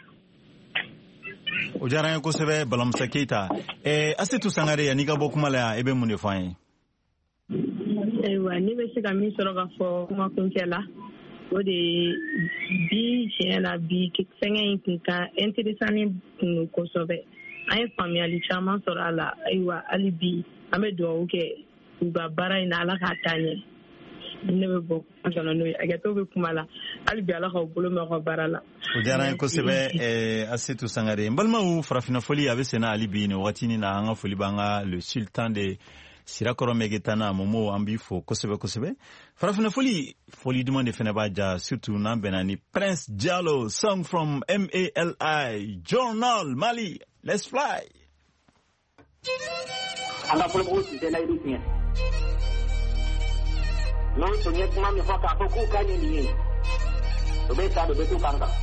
O diyara n ye kosɛbɛ Balamusa Keyita. Eh, Asetu Sangare, yan'i ka bɔ kuma la yan, e bɛ mun de fɔ an ye? Ayiwa, ne bɛ se ka min sɔrɔ ka fɔ kumakuncɛ la, o de bi tiɲɛ la bi fɛngɛ in kun ka intéressant kun don kosɛbɛ. An ye faamuyali caman sɔrɔ a la. Ayiwa, hali bi an bɛ dugawu kɛ u ka baara in na, Ala k'a taa ɲɛ. Ne bɛ bɔ an kana n'o ye, hakɛto bɛ kuma la, hali bi Ala k'aw bolo mɛn aw ka baara la. O diyara n ye kosɛbɛ Asetu Sangare. N balimaw, farafina foli a bɛ senna hali bi nin waatinin na, an ka foli b'an ka le sultan de Sirakɔrɔ Megetana Momo, an b'i fo kosɛbɛ kosɛbɛ. Farafina foli foli duman de fana b'a ja, surtout n'an bɛnna ni Prince Diallo, song from M A L I, Journal Mali, let's fly. An ka fɔlɔ mɔgɔw tun tɛ layidu tiɲɛ. N'o tun ye kuma min fɔ k'a fɔ k'u ka ɲɛ nin ye, o bɛ taa, o bɛ t'u kan kan.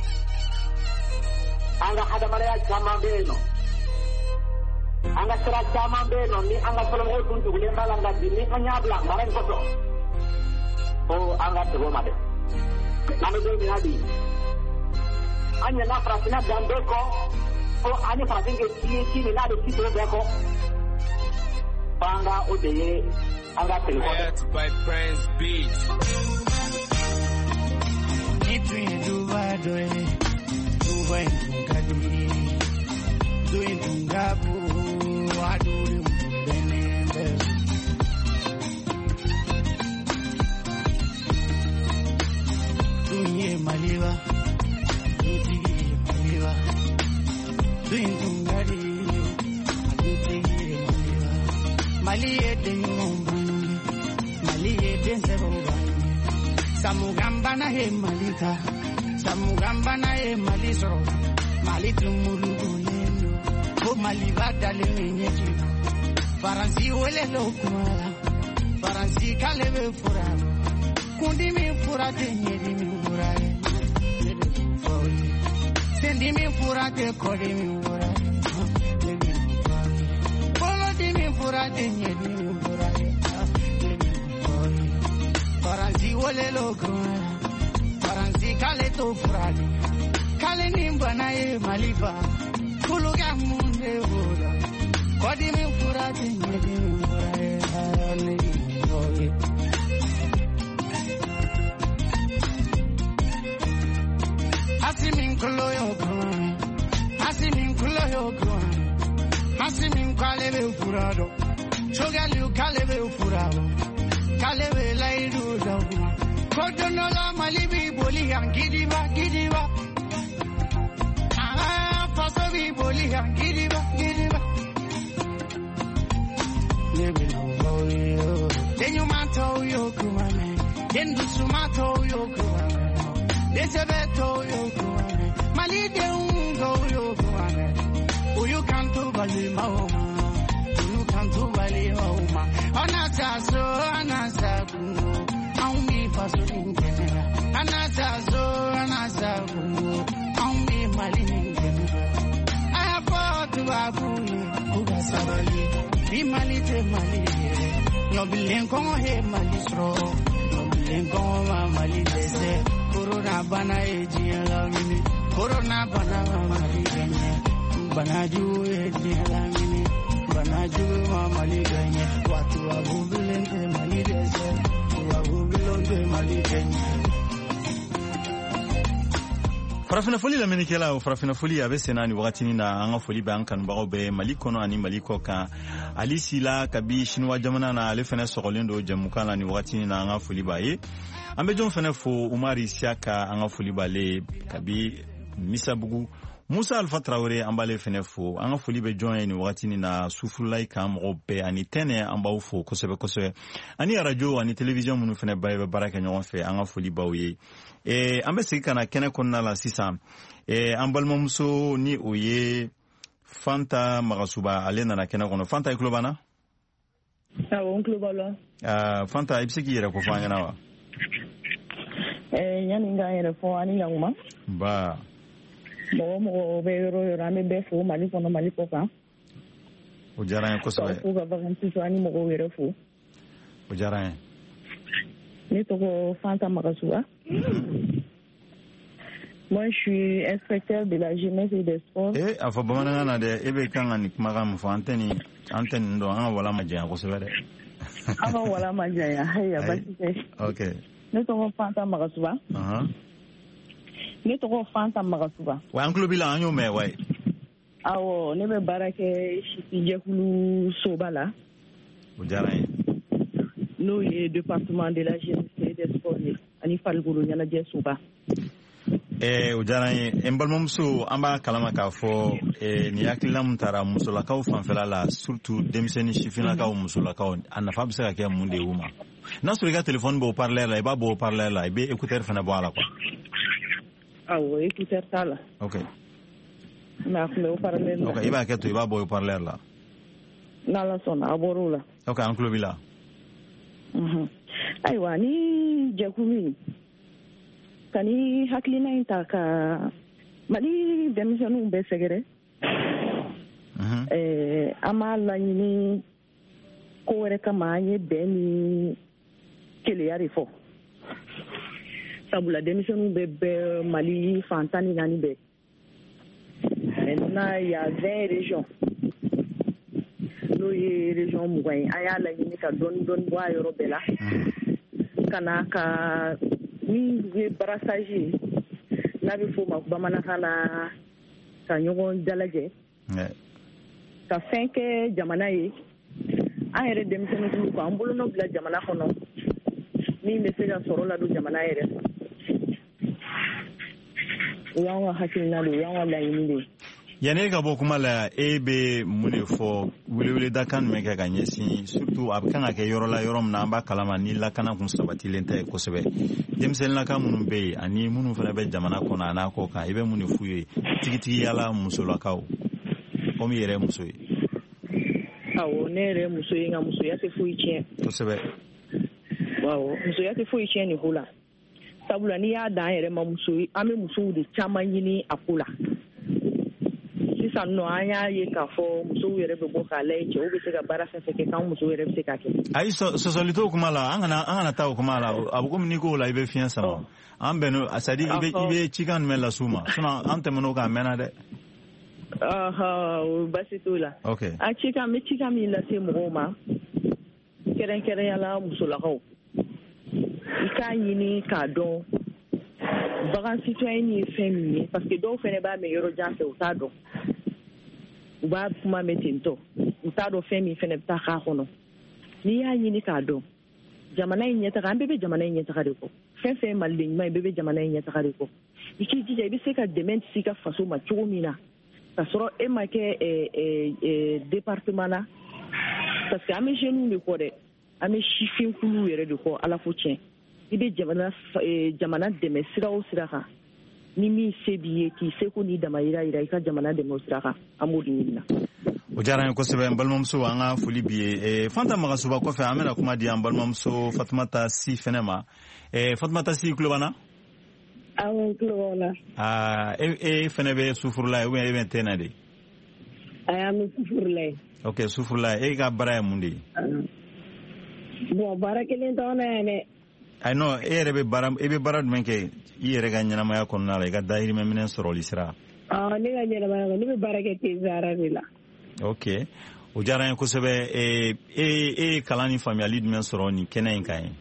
An ka hadamadenya caman bɛ yen nɔ. An ka sira caman bɛ yen nɔ, ni an ka fɔlɔmɔgɔw tun tugulen b'a la, nka bi ni an y'a bila mara in kɔsɔ, ko an ka tɛgɛ o ma dɛ. An bɛ don min na bi, an ɲɛna farafinna dan bɛɛ kɔ, ko an ni farafin kɛ ci ye ci min n'a bɛ ci tɔw bɛɛ kɔ. Fo an ka o de ye an ka tɛgɛ kɔ dɛ. Swingari, Mali eden Mali eden Samugamba na he malita, Samugamba na he malisro, Mali tumuluguleno, O Mali badale menyeji, Faransi wele lokuma, Faransi kalebe fura, Kundi mi fura te nyedi mi fura, Sendi mi fura te kodi mi fura, Polo di mi fura te nyedi mi fura, Faransi wole lokuma, Faransi kale to furadi, Kale nimba e malifa, Kuluga munde voda, Kodi mi fura te nyedi mi fura, Asimin kulo yo kwan, Asimin kulo yo kwan, Asimin kalebe furado, Chogalu kalebe furado, Kalebe laidu dogma, Kodono la malibi bolihan gidiba gidiba, Ah, pasobi bolihan gidiba gidiba. Nebi no boyo, then you mato yo kumane, then du sumato yo kumane. Desebeto yoko, Malide ungo yoko, Uyu canto bali maoma, Uyu canto bali maoma, Anatazo, Anasaku, Aumi paso ingenia, Anatazo, Anasaku, Aumi malin ingenia. I have fought to Babu, Uga Sabali, Bimalite Malide, Nobilenko he Malisro, Nobilenko Malide. Corona bana ejiala mini, Corona bana mali ganye, banaju ejiala mini, banaju mali ganye, watu wabubulente mali dese, wabubulente mali ganye. Farafina foli la menikela o farafina foli abe senani wakati ni na anga foli ba ankan ba obe maliko no ani maliko ka alisi la kabi shinwa jamana na ale fene sogolendo jamukala ni wakati ni na anga foli ba ye ambe jon fene fo Umari Siaka anga foli ba le kabi Misabugu Musa Alpha Traoré ambale fene fo anga foli be jon ni wakati ni na Sufulai kam obe ani tene amba ufo kosebe kosebe ani radio ani television munu fene ba be baraka nyon fe anga foli ba ye e ambe sika na kene konna la sisa e ambalmomso ni oye Fanta Magasuba alena na kene kono Fanta iklobana ah on klobala ah Fanta ibsiki yere ko fanya nawa eh yani nga yere fo ani yanguma ba mo mo be ro yo rame be fo mali kono mali ko ka o jaran ko so ko ga vacances ani mo go yere fo o jaran ni to ko Fanta Magasuba. Moi, je suis inspecteur de la jeunesse et des sports. Eh, afa bamana na de ebe kanga ni maga mu anteni anteni ndo anga wala maja ko sebere. Anga wala maja ya haya basi. Okay. Ni to ko Fanta Magasuba. Aha. Ni to ko Fanta Magasuba. Wa anklo bila anyo me wai. Awo, ne be barake shipije kulu sobala. O jaran. Nous, le département de la jeunesse et des sports, ani falguru nyana jesuba. Eh, o jaran embalmomso amba kalama ka fo eh ni yakila mutara musula ka fanfela la surtout demiseni shifina ka musula ka anafa bisa ka ke munde uma. Na sur ga téléphone bo parler la ba bo parler la be écouteur fana bo ala quoi. Ah oui, écouteur sala. OK. Na ko parler la. OK, iba ke to iba bo parler la. Na la sona aborula. OK, anklo bila. Mhm. Aiwa ni jakumi. Kani hakilina intaka mali demisonu be segere. Mhm. Eh amala ni ko were kama anye beni kele yari fo. Sabula demisonu be be mali fantani nani be. Maintenant il y a vingt régions. Nous y région Mouaï, ayala ni ka don don bois yorobela. Kana ka ni we brassage na bi fo ma bamana kana ka nyogon dalaje. Ka cinq jamana yi. Ayere demisonu ko ambulo no bla jamana kono. Ni message soro la do jamana yere. Yawa hakilina do yawa la yini. yani ka bɔ kuma la e bɛ mun de fɔ weleweleda kan jumɛn kɛ ka ɲɛsin surtout a bɛ kan ka kɛ yɔrɔ la yɔrɔ min na an b'a kalama ni lakana kun sabatilen tɛ kosɛbɛ denmisɛnninlaka minnu bɛ yen ani minnu fana bɛ jamana kɔnɔ a n'a kɔ kan i bɛ mun de f'u ye tigitigiyala musolakaw komi i yɛrɛ muso ye. awɔ ne yɛrɛ muso ye nka musoya tɛ foyi tiɲɛ. kosɛbɛ. awɔ musoya tɛ foyi tiɲɛ nin ko la sabula n'i y'a dan an yɛrɛ ma muso an bɛ musow de caman ɲini a ko la. sisan nɔ an y'a ye k'a fɔ musow yɛrɛ bɛ bɔ k'a lajɛ cɛw bɛ se ka baara fɛn fɛn kɛ k'an musow yɛrɛ bɛ se k'a kɛ. ayi sɔsɔli t'o kuma la an kana an kana taa o kuma la a bɛ komi n'i ko la i bɛ fiɲɛ sama an bɛn a c'est à dire i bɛ i bɛ cikan jumɛn las'u ma sinon an tɛmɛn'o kan a mɛnna dɛ. ɔhɔn basi t'o la. ok a cikan n bɛ cikan min lase mɔgɔw ma kɛrɛnkɛrɛnyala musolakaw i k'a ɲini k'a dɔn bagan citoyen ye fɛn min ye parce que dɔw fɛnɛ b'a mɛn yɔrɔ jan fɛ u t'a dɔn u b'a kuma mɛn ten tɔ u t'a dɔn fɛn min fɛnɛ bɛ taa k'a kɔnɔ n'i y'a ɲini k'a dɔn jamana in ɲɛtaga an bɛɛ bɛ jamana in ɲɛtaga de kɔ fɛn fɛn maliden ɲuman ye bɛɛ bɛ jamana in ɲɛtaga de kɔ i k'i jija i bɛ se ka dɛmɛ si ka faso ma cogo min na k'a sɔrɔ e ma kɛ département la parce que an bɛ jeunes de kɔ dɛ an bɛ sifinkuluw yɛrɛ de kɔ ala ko tiɲɛ i bɛ jamana jamana dɛmɛ sira o sira kan ni min se b'i ye k'i seko n'i damayira yira i ka jamana dɛmɛ o sira kan an b'o de ɲinina. o diyara n ye kosɛbɛ n balimamuso an ka foli b'i ye Fanta Magasuba kɔfɛ an bɛna kuma di an balimamuso Fatumata Si fɛnɛ ma Fatumata Si tulo b'an na. awɔ n tulo b'aw la. aa e e fɛnɛ bɛ sufurula ye ou bien e bɛ ntɛnɛ de. ayi an bɛ sufurula ye. ok sufurula ye e ka baara ye mun de ye. bon baara kelen t'anw na yan dɛ. ayi non e yɛrɛ bɛ baara e bɛ baara jumɛn kɛ i yɛrɛ ka ɲɛnamaya kɔnɔna la i ka dahirimɛ minɛ sɔrɔli sira. ɔɔ ne ka ɲɛnamaya kɔnɔ ne bɛ baara kɛ tezara de la. ok o diyara n ye kosɛbɛ e e ye kalan ni faamuyali jumɛn sɔrɔ nin kɛnɛ in kan ye.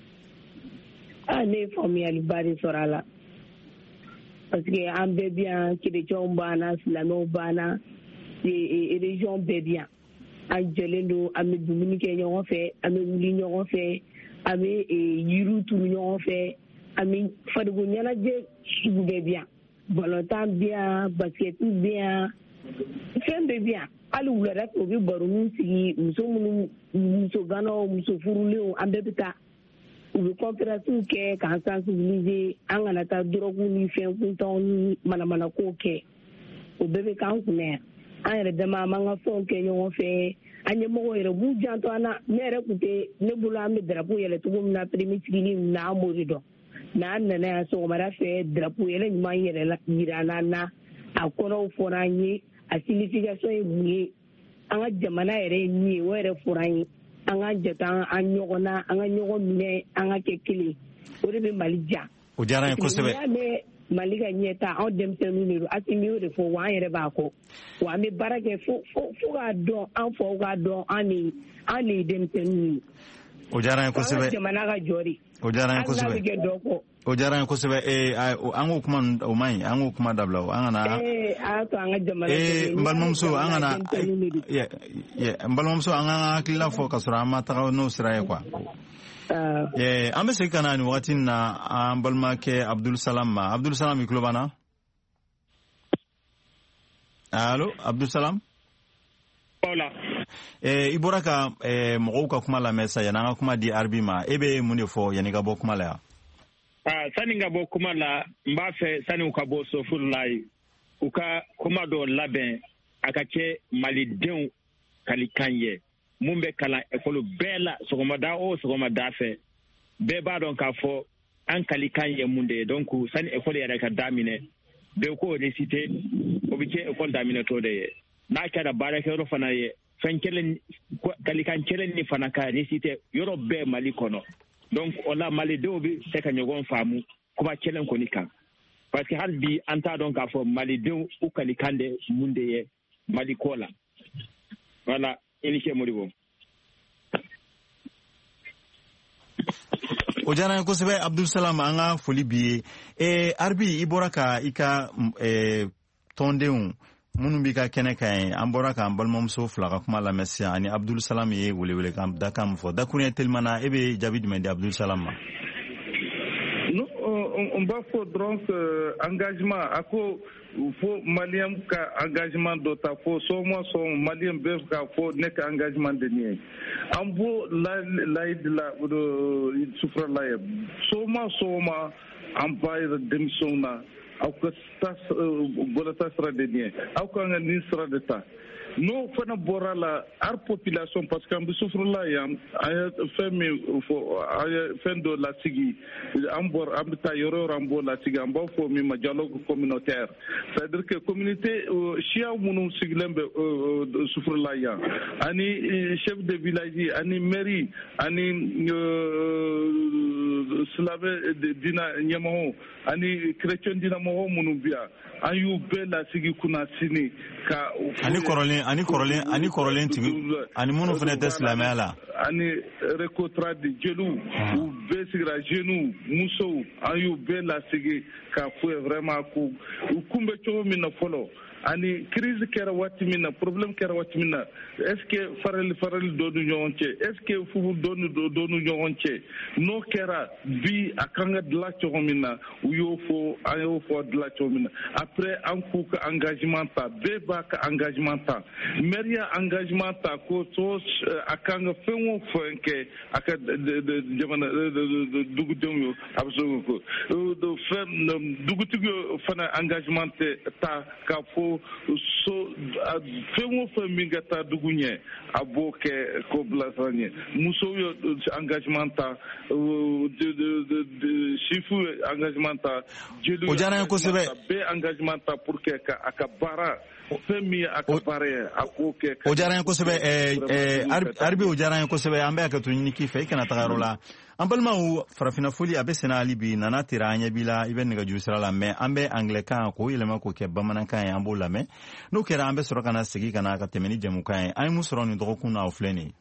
aa ne ye faamuyaliba de sɔrɔ a la parce que an bɛɛ bɛ yan kerecɛnw b'an na silamɛw b'an na région bɛɛ bɛ yan an jɛlen don an bɛ dumuni kɛ ɲɔgɔn fɛ an bɛ wuli ɲɔgɔn fɛ an bɛ yiriw turu ɲɔgɔn fɛ an bɛ farikolo ɲɛnajɛ sugu bɛɛ bɛ yan balontan bɛ yan basikɛti bɛ yan fɛn bɛɛ bɛ yan hali wulada fɛ u bɛ baroniw sigi muso minnu muso ganaw muso furulenw an bɛɛ bɛ taa u bɛ conférences kɛ k'an sensibiliser an kana taa dɔrɔgu ni fɛn kuntanw ni manamanakow kɛ o bɛɛ bɛ k'an kunna yan an yɛrɛ dama an b'an ka fɛnw kɛ ɲɔgɔn fɛ an ɲɛmɔgɔw yɛrɛ b'u janto an na ne yɛrɛ tun tɛ ne bolo an bɛ drapeau yɛlɛ cogo min na permis sigili min na an b'o de dɔn n'an nana yan sɔgɔmada fɛ drapeau yɛlɛ ɲuman yɛrɛ yira an na a kɔrɔw fɔra an ye a signification ye mun ye an ka jamana yɛrɛ ye min ye o yɛrɛ fɔra an ye an ka jate an ɲɔgɔn na an ka ɲɔgɔn minɛ an ka kɛ kelen o de bɛ Mali diya. o diyara n ye kosɛbɛ. n'i y'a mɛn Mali ka ɲɛta anw denmisɛnninw de don Asimi y'o de fɔ wa an yɛrɛ b'a kɔ wa an bɛ baara kɛ fo fo fo k'a dɔn an faw k'a dɔn an de an de ye denmisɛnninw ye. o diyara n ye kosɛbɛ. an ka jamana ka jɔ de. o diyara n ye kosɛbɛ. hali n'a bɛ kɛ dɔ kɔ. o diyara n ye kosɛbɛ ee an k'o kuma o man ɲi an k'o kuma dabila o an kana. ee a to an ka jamana. ee n balimamuso an kana n balimamuso an ka hakilila fɔ ka sɔrɔ an ma taga n'o sira ye quoi. ɛɛ an bɛ segin ka na nin wagati in na an balimakɛ Abdul Salam ma Abdul Salam i tulo b'an na. allo Abdul Salam. Paula. Eh, i bɔra ka eh, mɔgɔw ka kuma lamɛn sa yanni an ka kuma di Arbi ma e bɛ mun de fɔ yanni ka bɔ kuma la yan. Ah, sani ka bɔ kuma la n b'a fɛ sani u ka bɔ sofuru la ye u ka kuma dɔ labɛn a ka kɛ malidenw kalikan ye mun bɛ kalan ekɔli bɛɛ la sɔgɔmada o sɔgɔmada fɛ bɛɛ b'a dɔn k'a fɔ an kalikan ye mun de ye donc sani ekɔli yɛrɛ ka daminɛ bɛɛ k'o réciter o bɛ kɛ ekɔli daminɛtɔ de ye. n'a kɛra baarakɛyɔrɔ fana ye fɛn kelen kalikan kelen ni fana ka réciter yɔrɔ bɛɛ Mali kɔnɔ donc o la malidenw bɛ se ka ɲɔgɔn faamu kuma kelen kɔni kan parce que hali bi an t'a dɔn k'a fɔ malidenw u kalikan de mun de ye Mali ko la voilà i ni ce Modibo. o diyara n ye kosɛbɛ Abdul Salam an ka foli b'i ye eh, Arbi i bɔra ka i ka eh, tɔndenw minnu b'i ka kɛnɛ kan ye an bɔra k'an balimamuso fila ka kuma lamɛn sisan ani Abdul Salam ye welewele da kan min fɔ dakuruɲɛ telima na e bɛ jaabi jumɛn di Abdul Salam ma. on va faut donc engagement à quoi faut malien ka engagement dota faut soma son malien bev ka faut nek engagement de ni ambo la la la souffre la soma soma empire démission na au que tas bolata sera de ni au que ngani sera de ta no fana bora la ar population parce que ambi souffre la ya femi fo fin de la sigi ambor ambi ta yoro rambo la sigi ambo fo mi ma dialogue communautaire c'est à dire que communauté chia munu siglembe souffre la ya ani chef de village ani mairie ani slave dina nyamo ani chrétien dina mo munu bia ayu bela sigi kuna sini ka ani korolin ani korolin ani korolin tigi ani munu fene teslamé la ani recotra de jelu ou besigra genou muso ayu bela sigi ka fu vraiment ku kumbe cho mi na folo ani crise kera watimina problème kera watimina est-ce que faral faral donu ñonche est-ce que fu donu donu ñonche no kera bi akanga de la chomina uyo fo ayo fo de la chomina après en coup engagement ta beba ka engagement ta meria engagement ta ko to akanga fenwo fenke aka de jamana dugu demu absolument ko do fem dugu tigo fana engagement ta ka fo so fenwo feminga ta dugunye aboke ko blasanye muso yo engagement ta de de de chifu engagement ta o jara ko sebe be engagement ta pour que akabara femi akabare akoke o jara ko sebe eh arbi o jara ko sebe ambe ka tunni ki fe kana tagarola ambalma u farafina fuli abe sena alibi nana tiranya bila ibe nega jusra la me ambe anglican ko ilema ko ke bamanan kan ambo la me no kera ambe soro kana sigi kana ka temeni jemu kan ay musoro ni dogo kuna ofleni.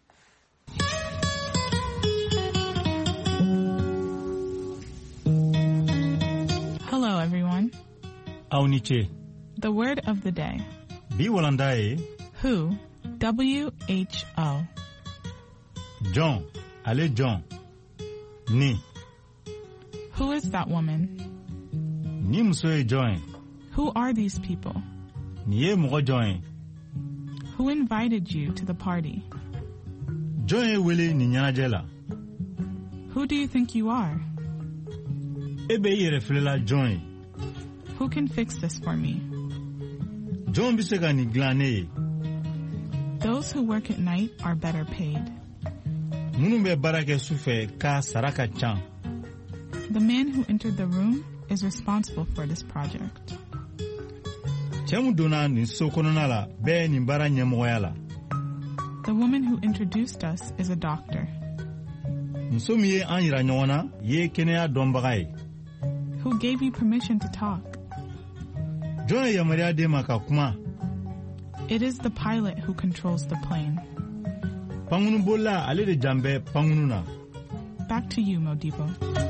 Hello everyone. Auniche. The word of the day. Bi walandae. Who. W H O. John. Ale John. Ni. Who is that woman? Ni musoe join. Who are these people? Ni e mo join. Who invited you to the party? Join wele ni nyanajela. Who do you think you are? Ebe yere flela join. Who can fix this for me? John bisega ni glane. Those who work at night are better paid. Munumbe barake sufe ka saraka chan. The man who entered the room is responsible for this project. Chemu dona ni sokononala be ni bara nyemoyala. The woman who introduced us is a doctor. Nsomiye anyira nyona ye kenea dombagai. Who gave you permission to talk? Joy ya Maria de makakuma. It is the pilot who controls the plane. Pangunu bola ale de jambe pangununa. Back to you, Modibo.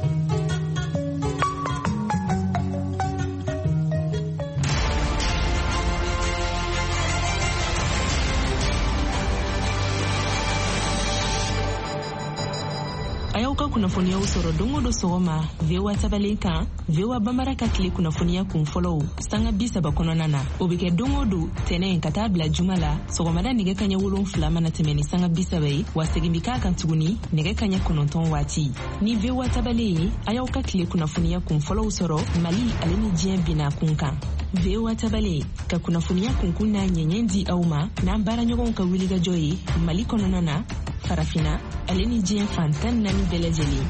Ayauka kunafonia usoro dongo do soma vewa tabaleka vewa bamaraka kile kunafonia kumfollow stanga bisa bakono nana obike dongo do tene nkatabla jumala sogomada nige kanya wulon flama na temeni sanga bisa bai wasegimika kan tuguni nige kanya kononton wati ni vewa tabale ayauka kile kunafonia kumfollow usoro mali aleni jien bina kunka vewa tabale ka kunafonia kunkuna nyenyendi auma na bara nyogon ka wiliga joyi mali kono nana farafina aleni jien fantan nani belejeli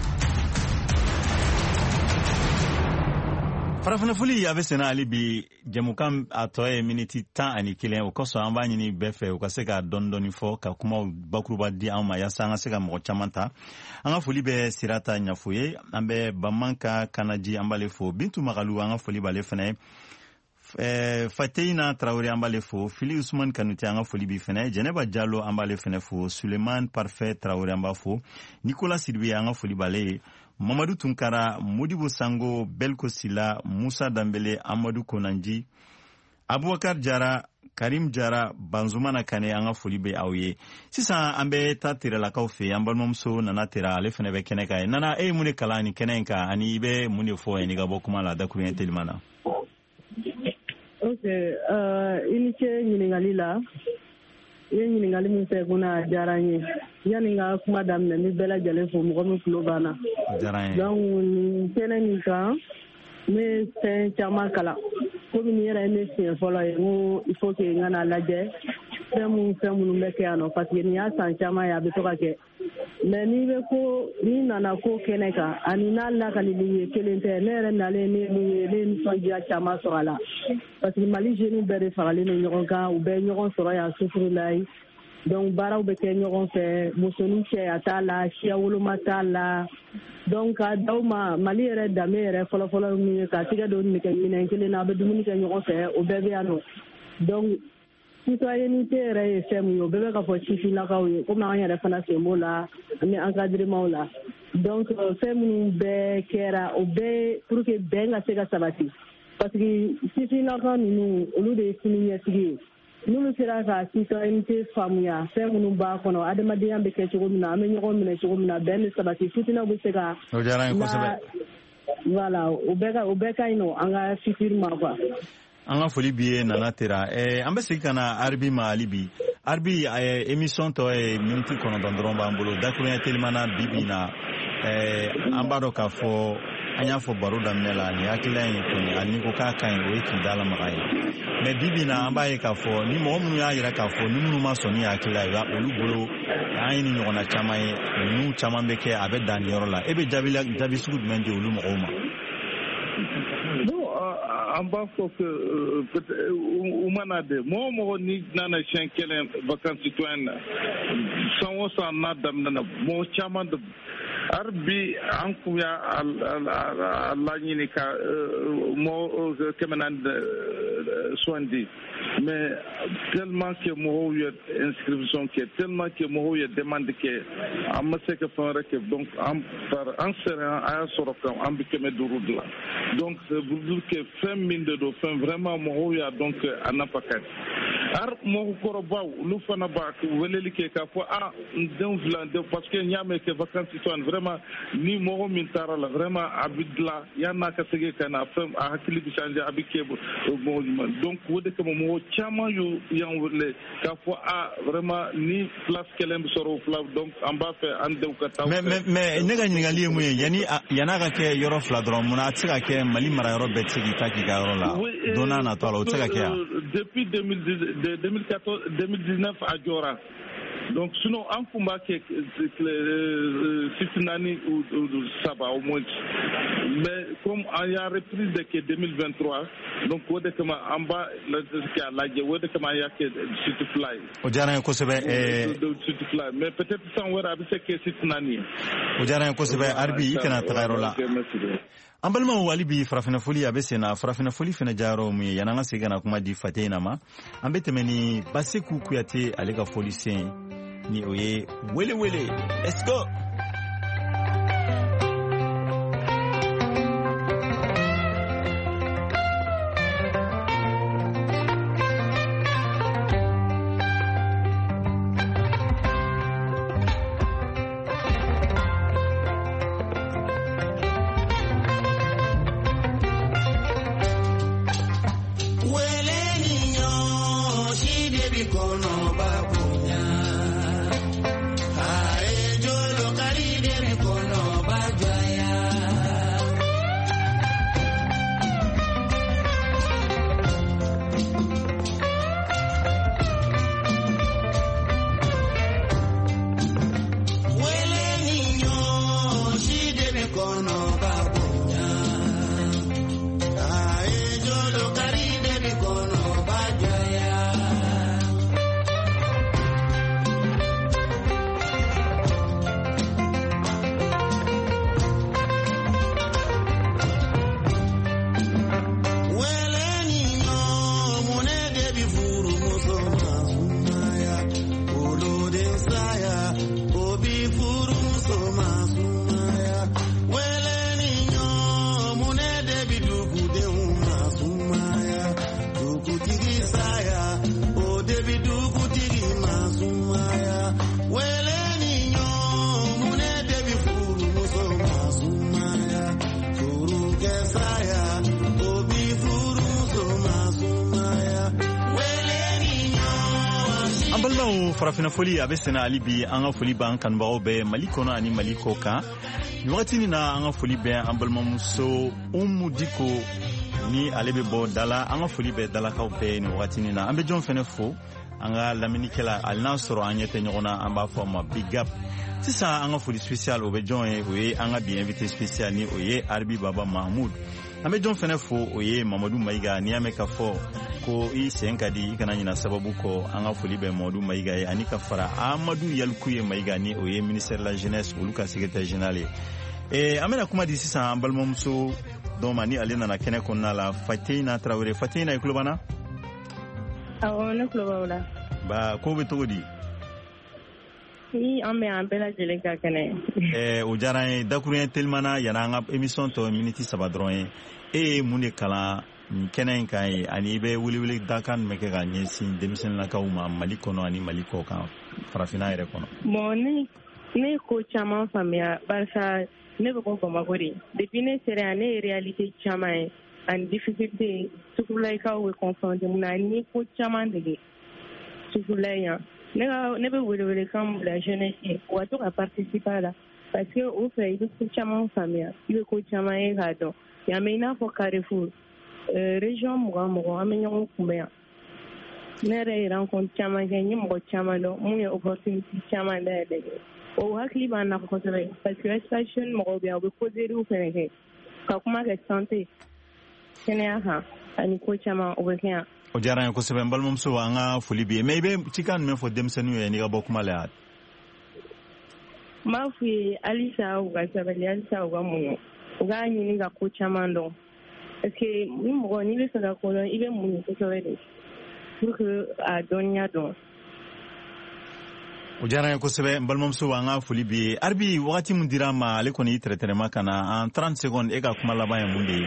farafina fuli abe sena ali bi jamukam atoye miniti tan ani kilen o koso amba nyini befe o kaseka dondoni fo ka kuma bakruba di ama ya sanga seka mo chamanta anga fuli be sirata nyafuye ambe bamanka kanaji ambale fo bintu magalu anga fuli bale fene Eh, Fateina Traoré ambale fo Fili Ousmane Kanouté anga foli bi fene Jeneba Diallo ambale fene fo Suleiman Parfait Traoré amba fo Nicolas Sidibé anga foli bale Mamadou Tunkara Modibo Sango Belko Sila Moussa Dambele Amadou Konanji Abouakar Diara Karim Jara Banzumana Kane an ka foli bɛ aw ye. Sisan an bɛ taa Tirelakaw fɛ an balimamuso Nana Tera ale fana bɛ kɛnɛ kan. Nana e ye mun de kalan ni kɛnɛ in kan ani i bɛ mun de fɔ yanni ka bɔ kuma la dakuruɲɛ telima na. Ok, uh, i ni ce ɲininkali la. I ye ɲininkali min fɛ kunna a diyara n ye. Yani n ka kuma daminɛ n bɛ bɛɛ lajɛlen fo mɔgɔ min tulo b'an na. Diyara n ye. Donc nin kɛnɛ min kan n bɛ fɛn caman kalan. Komi nin yɛrɛ ye ne siɲɛ fɔlɔ ye n ko il faut que n ka n'a lajɛ fɛn minnu fɛn minnu bɛ kɛ yan nɔ parce que nin y'a san caman ye a bɛ to ka kɛ. Mais n'i bɛ ko n'i nana ko kɛnɛ kan ani n'a lakalili ye kelen tɛ ne yɛrɛ nalen ne min ye ne nisɔndiya caman sɔrɔ a la parce que Mali jeunes bɛɛ de faralen don ɲɔgɔn kan u bɛ ɲɔgɔn sɔrɔ yan Sofurulayi donc baaraw bɛ kɛ ɲɔgɔn fɛ musonin cɛya t'a la siya woloma t'a la donc ka d'aw ma Mali yɛrɛ danbe yɛrɛ fɔlɔfɔlɔ min ye ka tigɛ don nɛgɛ minɛn kelen na a bɛ dumuni kɛ ɲɔgɔn fɛ o bɛɛ bɛ yan nɔ donc citoyenneté yɛrɛ ye fɛn min ye o bɛɛ bɛ ka fɔ sifinnakaw ye komi an yɛrɛ fana sen b'o la ani encadrement la donc fɛn minnu bɛɛ kɛra o bɛɛ pour que bɛn ka se ka sabati parce que sifinnaka ninnu olu de ye sini ɲɛsigi ye n'olu sera ka citoyenneté faamuya fɛn minnu b'a kɔnɔ adamadenya bɛ kɛ cogo min na an bɛ ɲɔgɔn minɛ cogo min na bɛn bɛ sabati fitinɛw bɛ se ka o diyara n ye kosɛbɛ voilà o bɛɛ ka o bɛɛ ka ɲi nɔ an ka futur ma quoi. An ka foli bi ye Nana Tera. Eh, an bɛ segin ka na Arbi ma hali bi. Arbi eh, émission tɔ ye miniti kɔnɔntɔn dɔrɔn b'an bolo dakuruɲɛ telima na bi bi na eh, an b'a dɔn k'a fɔ an y'a fɔ baro daminɛ la nin hakilila in kɔni hali ni ko k'a ka ɲi o ye k'i da lamaga ye mais bi bi na an b'a ye k'a fɔ ni mɔgɔ minnu y'a yira k'a fɔ ni minnu ma sɔn ni hakilila ye olu bolo an ye ni ɲɔgɔnna caman ye ninnu caman bɛ kɛ a bɛ dan nin yɔrɔ la e bɛ jaabi jaabi sugu jumɛn di olu mɔgɔw ma. An b'a fɔ que u mana de mɔgɔ mɔgɔ ni nana siɲɛ kelen vacances citoyennes na san o san n'a daminɛna mɔgɔ caman de hali bi an kun y'a laɲini ka mɔgɔ kɛmɛ naani sugandi mais tellement que mɔgɔw ye inscription kɛ tellement que mɔgɔw ye demande kɛ an ma se ka fɛn wɛrɛ kɛ donc an par an sera an y'a sɔrɔ kan an bɛ kɛmɛ duuru de la donc c'est pour dire que fɛn min de don fɛn vraiment mɔgɔw y'a donc a nafa ka di hali mɔgɔkɔrɔbaw olu fana b'a weleli kɛ k'a fɔ ah n denw fila n denw parce que n y'a mɛn kɛ vacances citoyennes vraiment ni mɔgɔ min taara la vraiment a bɛ dilan yanni n'a ka segin ka na fɛn a hakili bɛ changer a bɛ kɛ mɔgɔ ɲuman donc o de kama mɔgɔ caman y'u y'an wele k'a fɔ ah vraiment ni place kelen bɛ sɔrɔ o place donc an b'a fɛ an denw ka taa. mais mais mais ne ka ɲininkali ye mun ye yanni yan'a ka kɛ yɔrɔ fila dɔrɔn mun na a tɛ se ka kɛ Mali marayɔrɔ bɛɛ tɛ se k'i ta k'i ka yɔrɔ la don n'a nataw la o tɛ se ka kɛ yan. depuis deux mille quatorze deux mille dix-neuf a jɔra donc sinon an kun b'a kɛ siti naani ou saba au moins mais comme an y'a reprise de kɛ deux mille vingt-trois donc o de kama an b'a k'a lajɛ o de kama an y'a kɛ siti fila ye. o diyara n ye kosɛbɛ. siti fila mais peut-être san wɛrɛ a bɛ se kɛ siti naani ye. o diyara n ye kosɛbɛ Arbi i kana taga yɔrɔ la. an balimaw hali bi farafinna foli a bɛ sen na farafinna foli fana jayɔrɔ mun ye yan'an ka segin ka na kuma di Fate in na ma an bɛ tɛmɛ ni Baseku Kuyate ale ka foli sen ni o ye wele wele let's go. an balimaw farafina foli a bɛ sɛnɛ hali bi an ka foli b'an kanubagaw bɛɛ Mali kɔnɔ ani Mali kɔ kan. Nin wagati nin na an ka foli bɛ an balimamuso Umu Diko ni ale bɛ bɔ Dala. An ka foli bɛ Dalakaw bɛɛ nin wagati nin na. An bɛ jɔn fɛnɛ fo an ka laminikɛla hali n'a sɔrɔ an ɲɛ tɛ ɲɔgɔn na an b'a fɔ ma big up. Sisan an ka foli spécial o bɛ jɔn ye o ye an ka bi invité spécial ni o ye Arabi Baba Mahmoud. An bɛ jɔn fɛnɛ fo o ye Mamadou Mayiga ni y'a mɛn ka fɔ ko i sen ka di i kana ɲina sababu kɔ an ka foli bɛ Mamadou Mayiga ye ani ka fara Amadou Yalikuye Mayiga ni o ye ministère de la jeunesse olu ka secrétaire général ye. Eh, an bɛna kuma di sisan an balimamuso dɔ ma ni ale nana kɛnɛ kɔnɔna la Fateyina Traoré. Fateyina i tulo b'an na? Awɔ ne tulo b'aw la. Ba ko bɛ cogo di? Ni an bɛ an bɛɛ lajɛlen ka kɛnɛ. Eh, o diyara n ye dakuruɲɛ telimana yanni an ka émission tɔ miniti saba dɔrɔn ye. E ye mun de kalan nin kɛnɛ in kan ye ani i bɛ welewele dakan min bɛ kɛ ka ɲɛsin denmisɛnninlakaw ma Mali kɔnɔ ani Mali kɔ kan farafinna yɛrɛ kɔnɔ? Bon ne ne ko caman faamuya barisa ne bɛ bɔ Bamako de. Depuis ne sera yan ne ye réalité caman ye ani difficulté sugulakaw bɛ confronté mun na ni ko caman dege sugula yan. Ne ka ne bɛ welewele kan mun bila jeunesse ye u ka to ka participer a la parce que o fɛ i bɛ ko caman faamuya i bɛ ko caman ye k'a dɔn. Yan mɛ i n'a fɔ Carrefour région mugan mɔgɔ an bɛ ɲɔgɔn kunbɛn yan. Ne yɛrɛ ye rencontre caman kɛ n ye mɔgɔ caman dɔn mun ye opportunité caman dayɛlɛ. O hakili b'an na kosɛbɛ parce que espace mɔgɔw bɛ yan u bɛ causeries fɛnɛ kɛ ka kuma kɛ santé kɛnɛya kan ani ko caman o bɛ kɛ yan. O diyara n ye kosɛbɛ n balimamuso an ka foli b'i ye mais i bɛ cikan jumɛn fɔ denmisɛnninw ye n'i ka bɔ kuma la yan? N b'a f'u ye halisa u ka sabali halisa u ka muɲu u k'a ɲini ka ko caman dɔn parce que ni mɔgɔ n'i bɛ fɛ ka ko dɔn i bɛ muɲu kosɛbɛ de pour que a dɔnniya dɔn. O diyara n ye kosɛbɛ n balimamuso an ka foli b'i ye. Arabi wagati min dira n ma ale kɔni y'i tɛrɛtɛrɛma ka na en trente secondes e ka kuma laban ye mun de ye?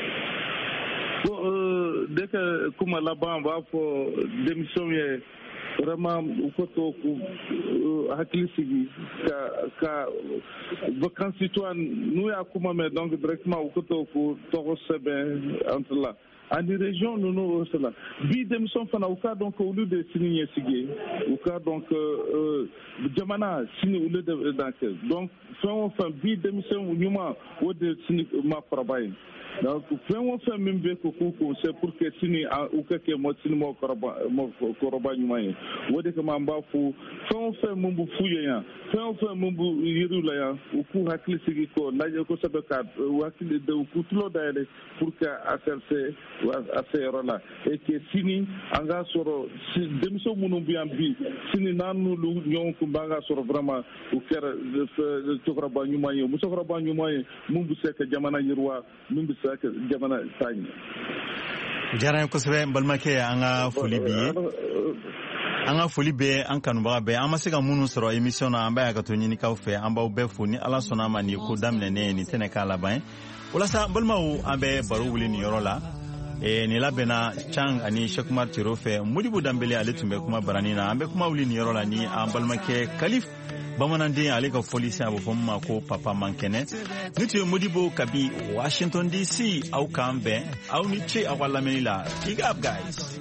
Dès que kuma laban b'a fɔ denmisɛnw ye vraiment u ko to k'u hakili sigi ka ka vacances citoyennes n'u y'a kuma mɛn donc directement u ko to k'u tɔgɔ sɛbɛn entre la ani région ninnu o sela bi denmisɛnw fana u k'a dɔn ko olu de sini ɲɛsigi ye u k'a dɔn que jamana sini olu de dan kɛ donc fɛn o fɛn bi denmisɛnw ɲuman o de sini maakɔrɔba ye. Donc fɛn o fɛn min bɛ ko k'u ko c'est pour que sini u ka kɛ mɔ sini mɔgɔkɔrɔba ɲuman ye o de kama an b'a fɔ fɛn o fɛn min bɛ f'u ye yan fɛn o fɛn min bɛ yiriw la yan u k'u hakili sigi kɔ lajɛ kosɛbɛ ka u hakili de u k'u tulo dayɛlɛ pour que a ka se a se yɔrɔ la et que sini an k'a sɔrɔ denmisɛnw minnu bɛ yan bi sini n'an n'olu ɲɔgɔn kun b'an k'a sɔrɔ vraiment u kɛra cɛkɔrɔba ɲuman ye musokɔrɔba ɲuman ye mun bɛ se ka jamana yiriwa min bɛ se jamana taɲi. O diyara n ye kosɛbɛ n balimakɛ an ka foli b'i ye an ka foli bɛ an kanubaga bɛɛ an ma se ka minnu sɔrɔ émission na an b'a ka to ɲinikaw fɛ an b'aw bɛɛ fo ni Ala sɔnna a ma nin ye ko daminɛnen ye nin tɛnɛ k'a laban ye walasa balimaw an bɛ baro wuli nin yɔrɔ la nin labɛnna Cang ani Cheikh Umar Tiro fɛ Modibo Danbele ale tun bɛ kuma barani na an bɛ kuma wuli nin yɔrɔ la ni an balimakɛ Kalif bamananden ale ka foli sen a bɛ fɔ min ma ko papa mankɛnɛ ni tun ye Modibo kabi Washington D C aw k'an bɛn aw ni ce aw ka lamɛnni la big up guys.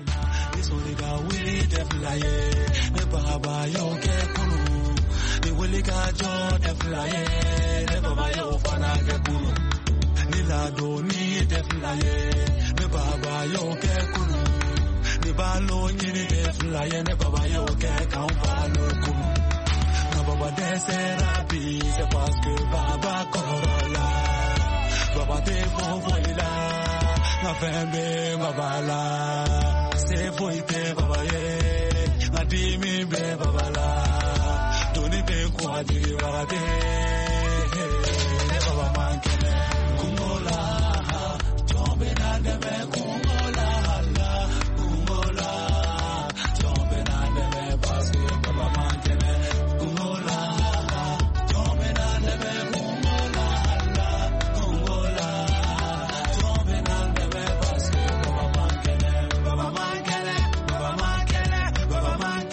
Baba deserapi, c'est parce que Baba Corolla. Baba te fofoila, na fembe Baba la. C'est foite Baba ye, na dimi be Baba la. Doni te kwa diri Baba te.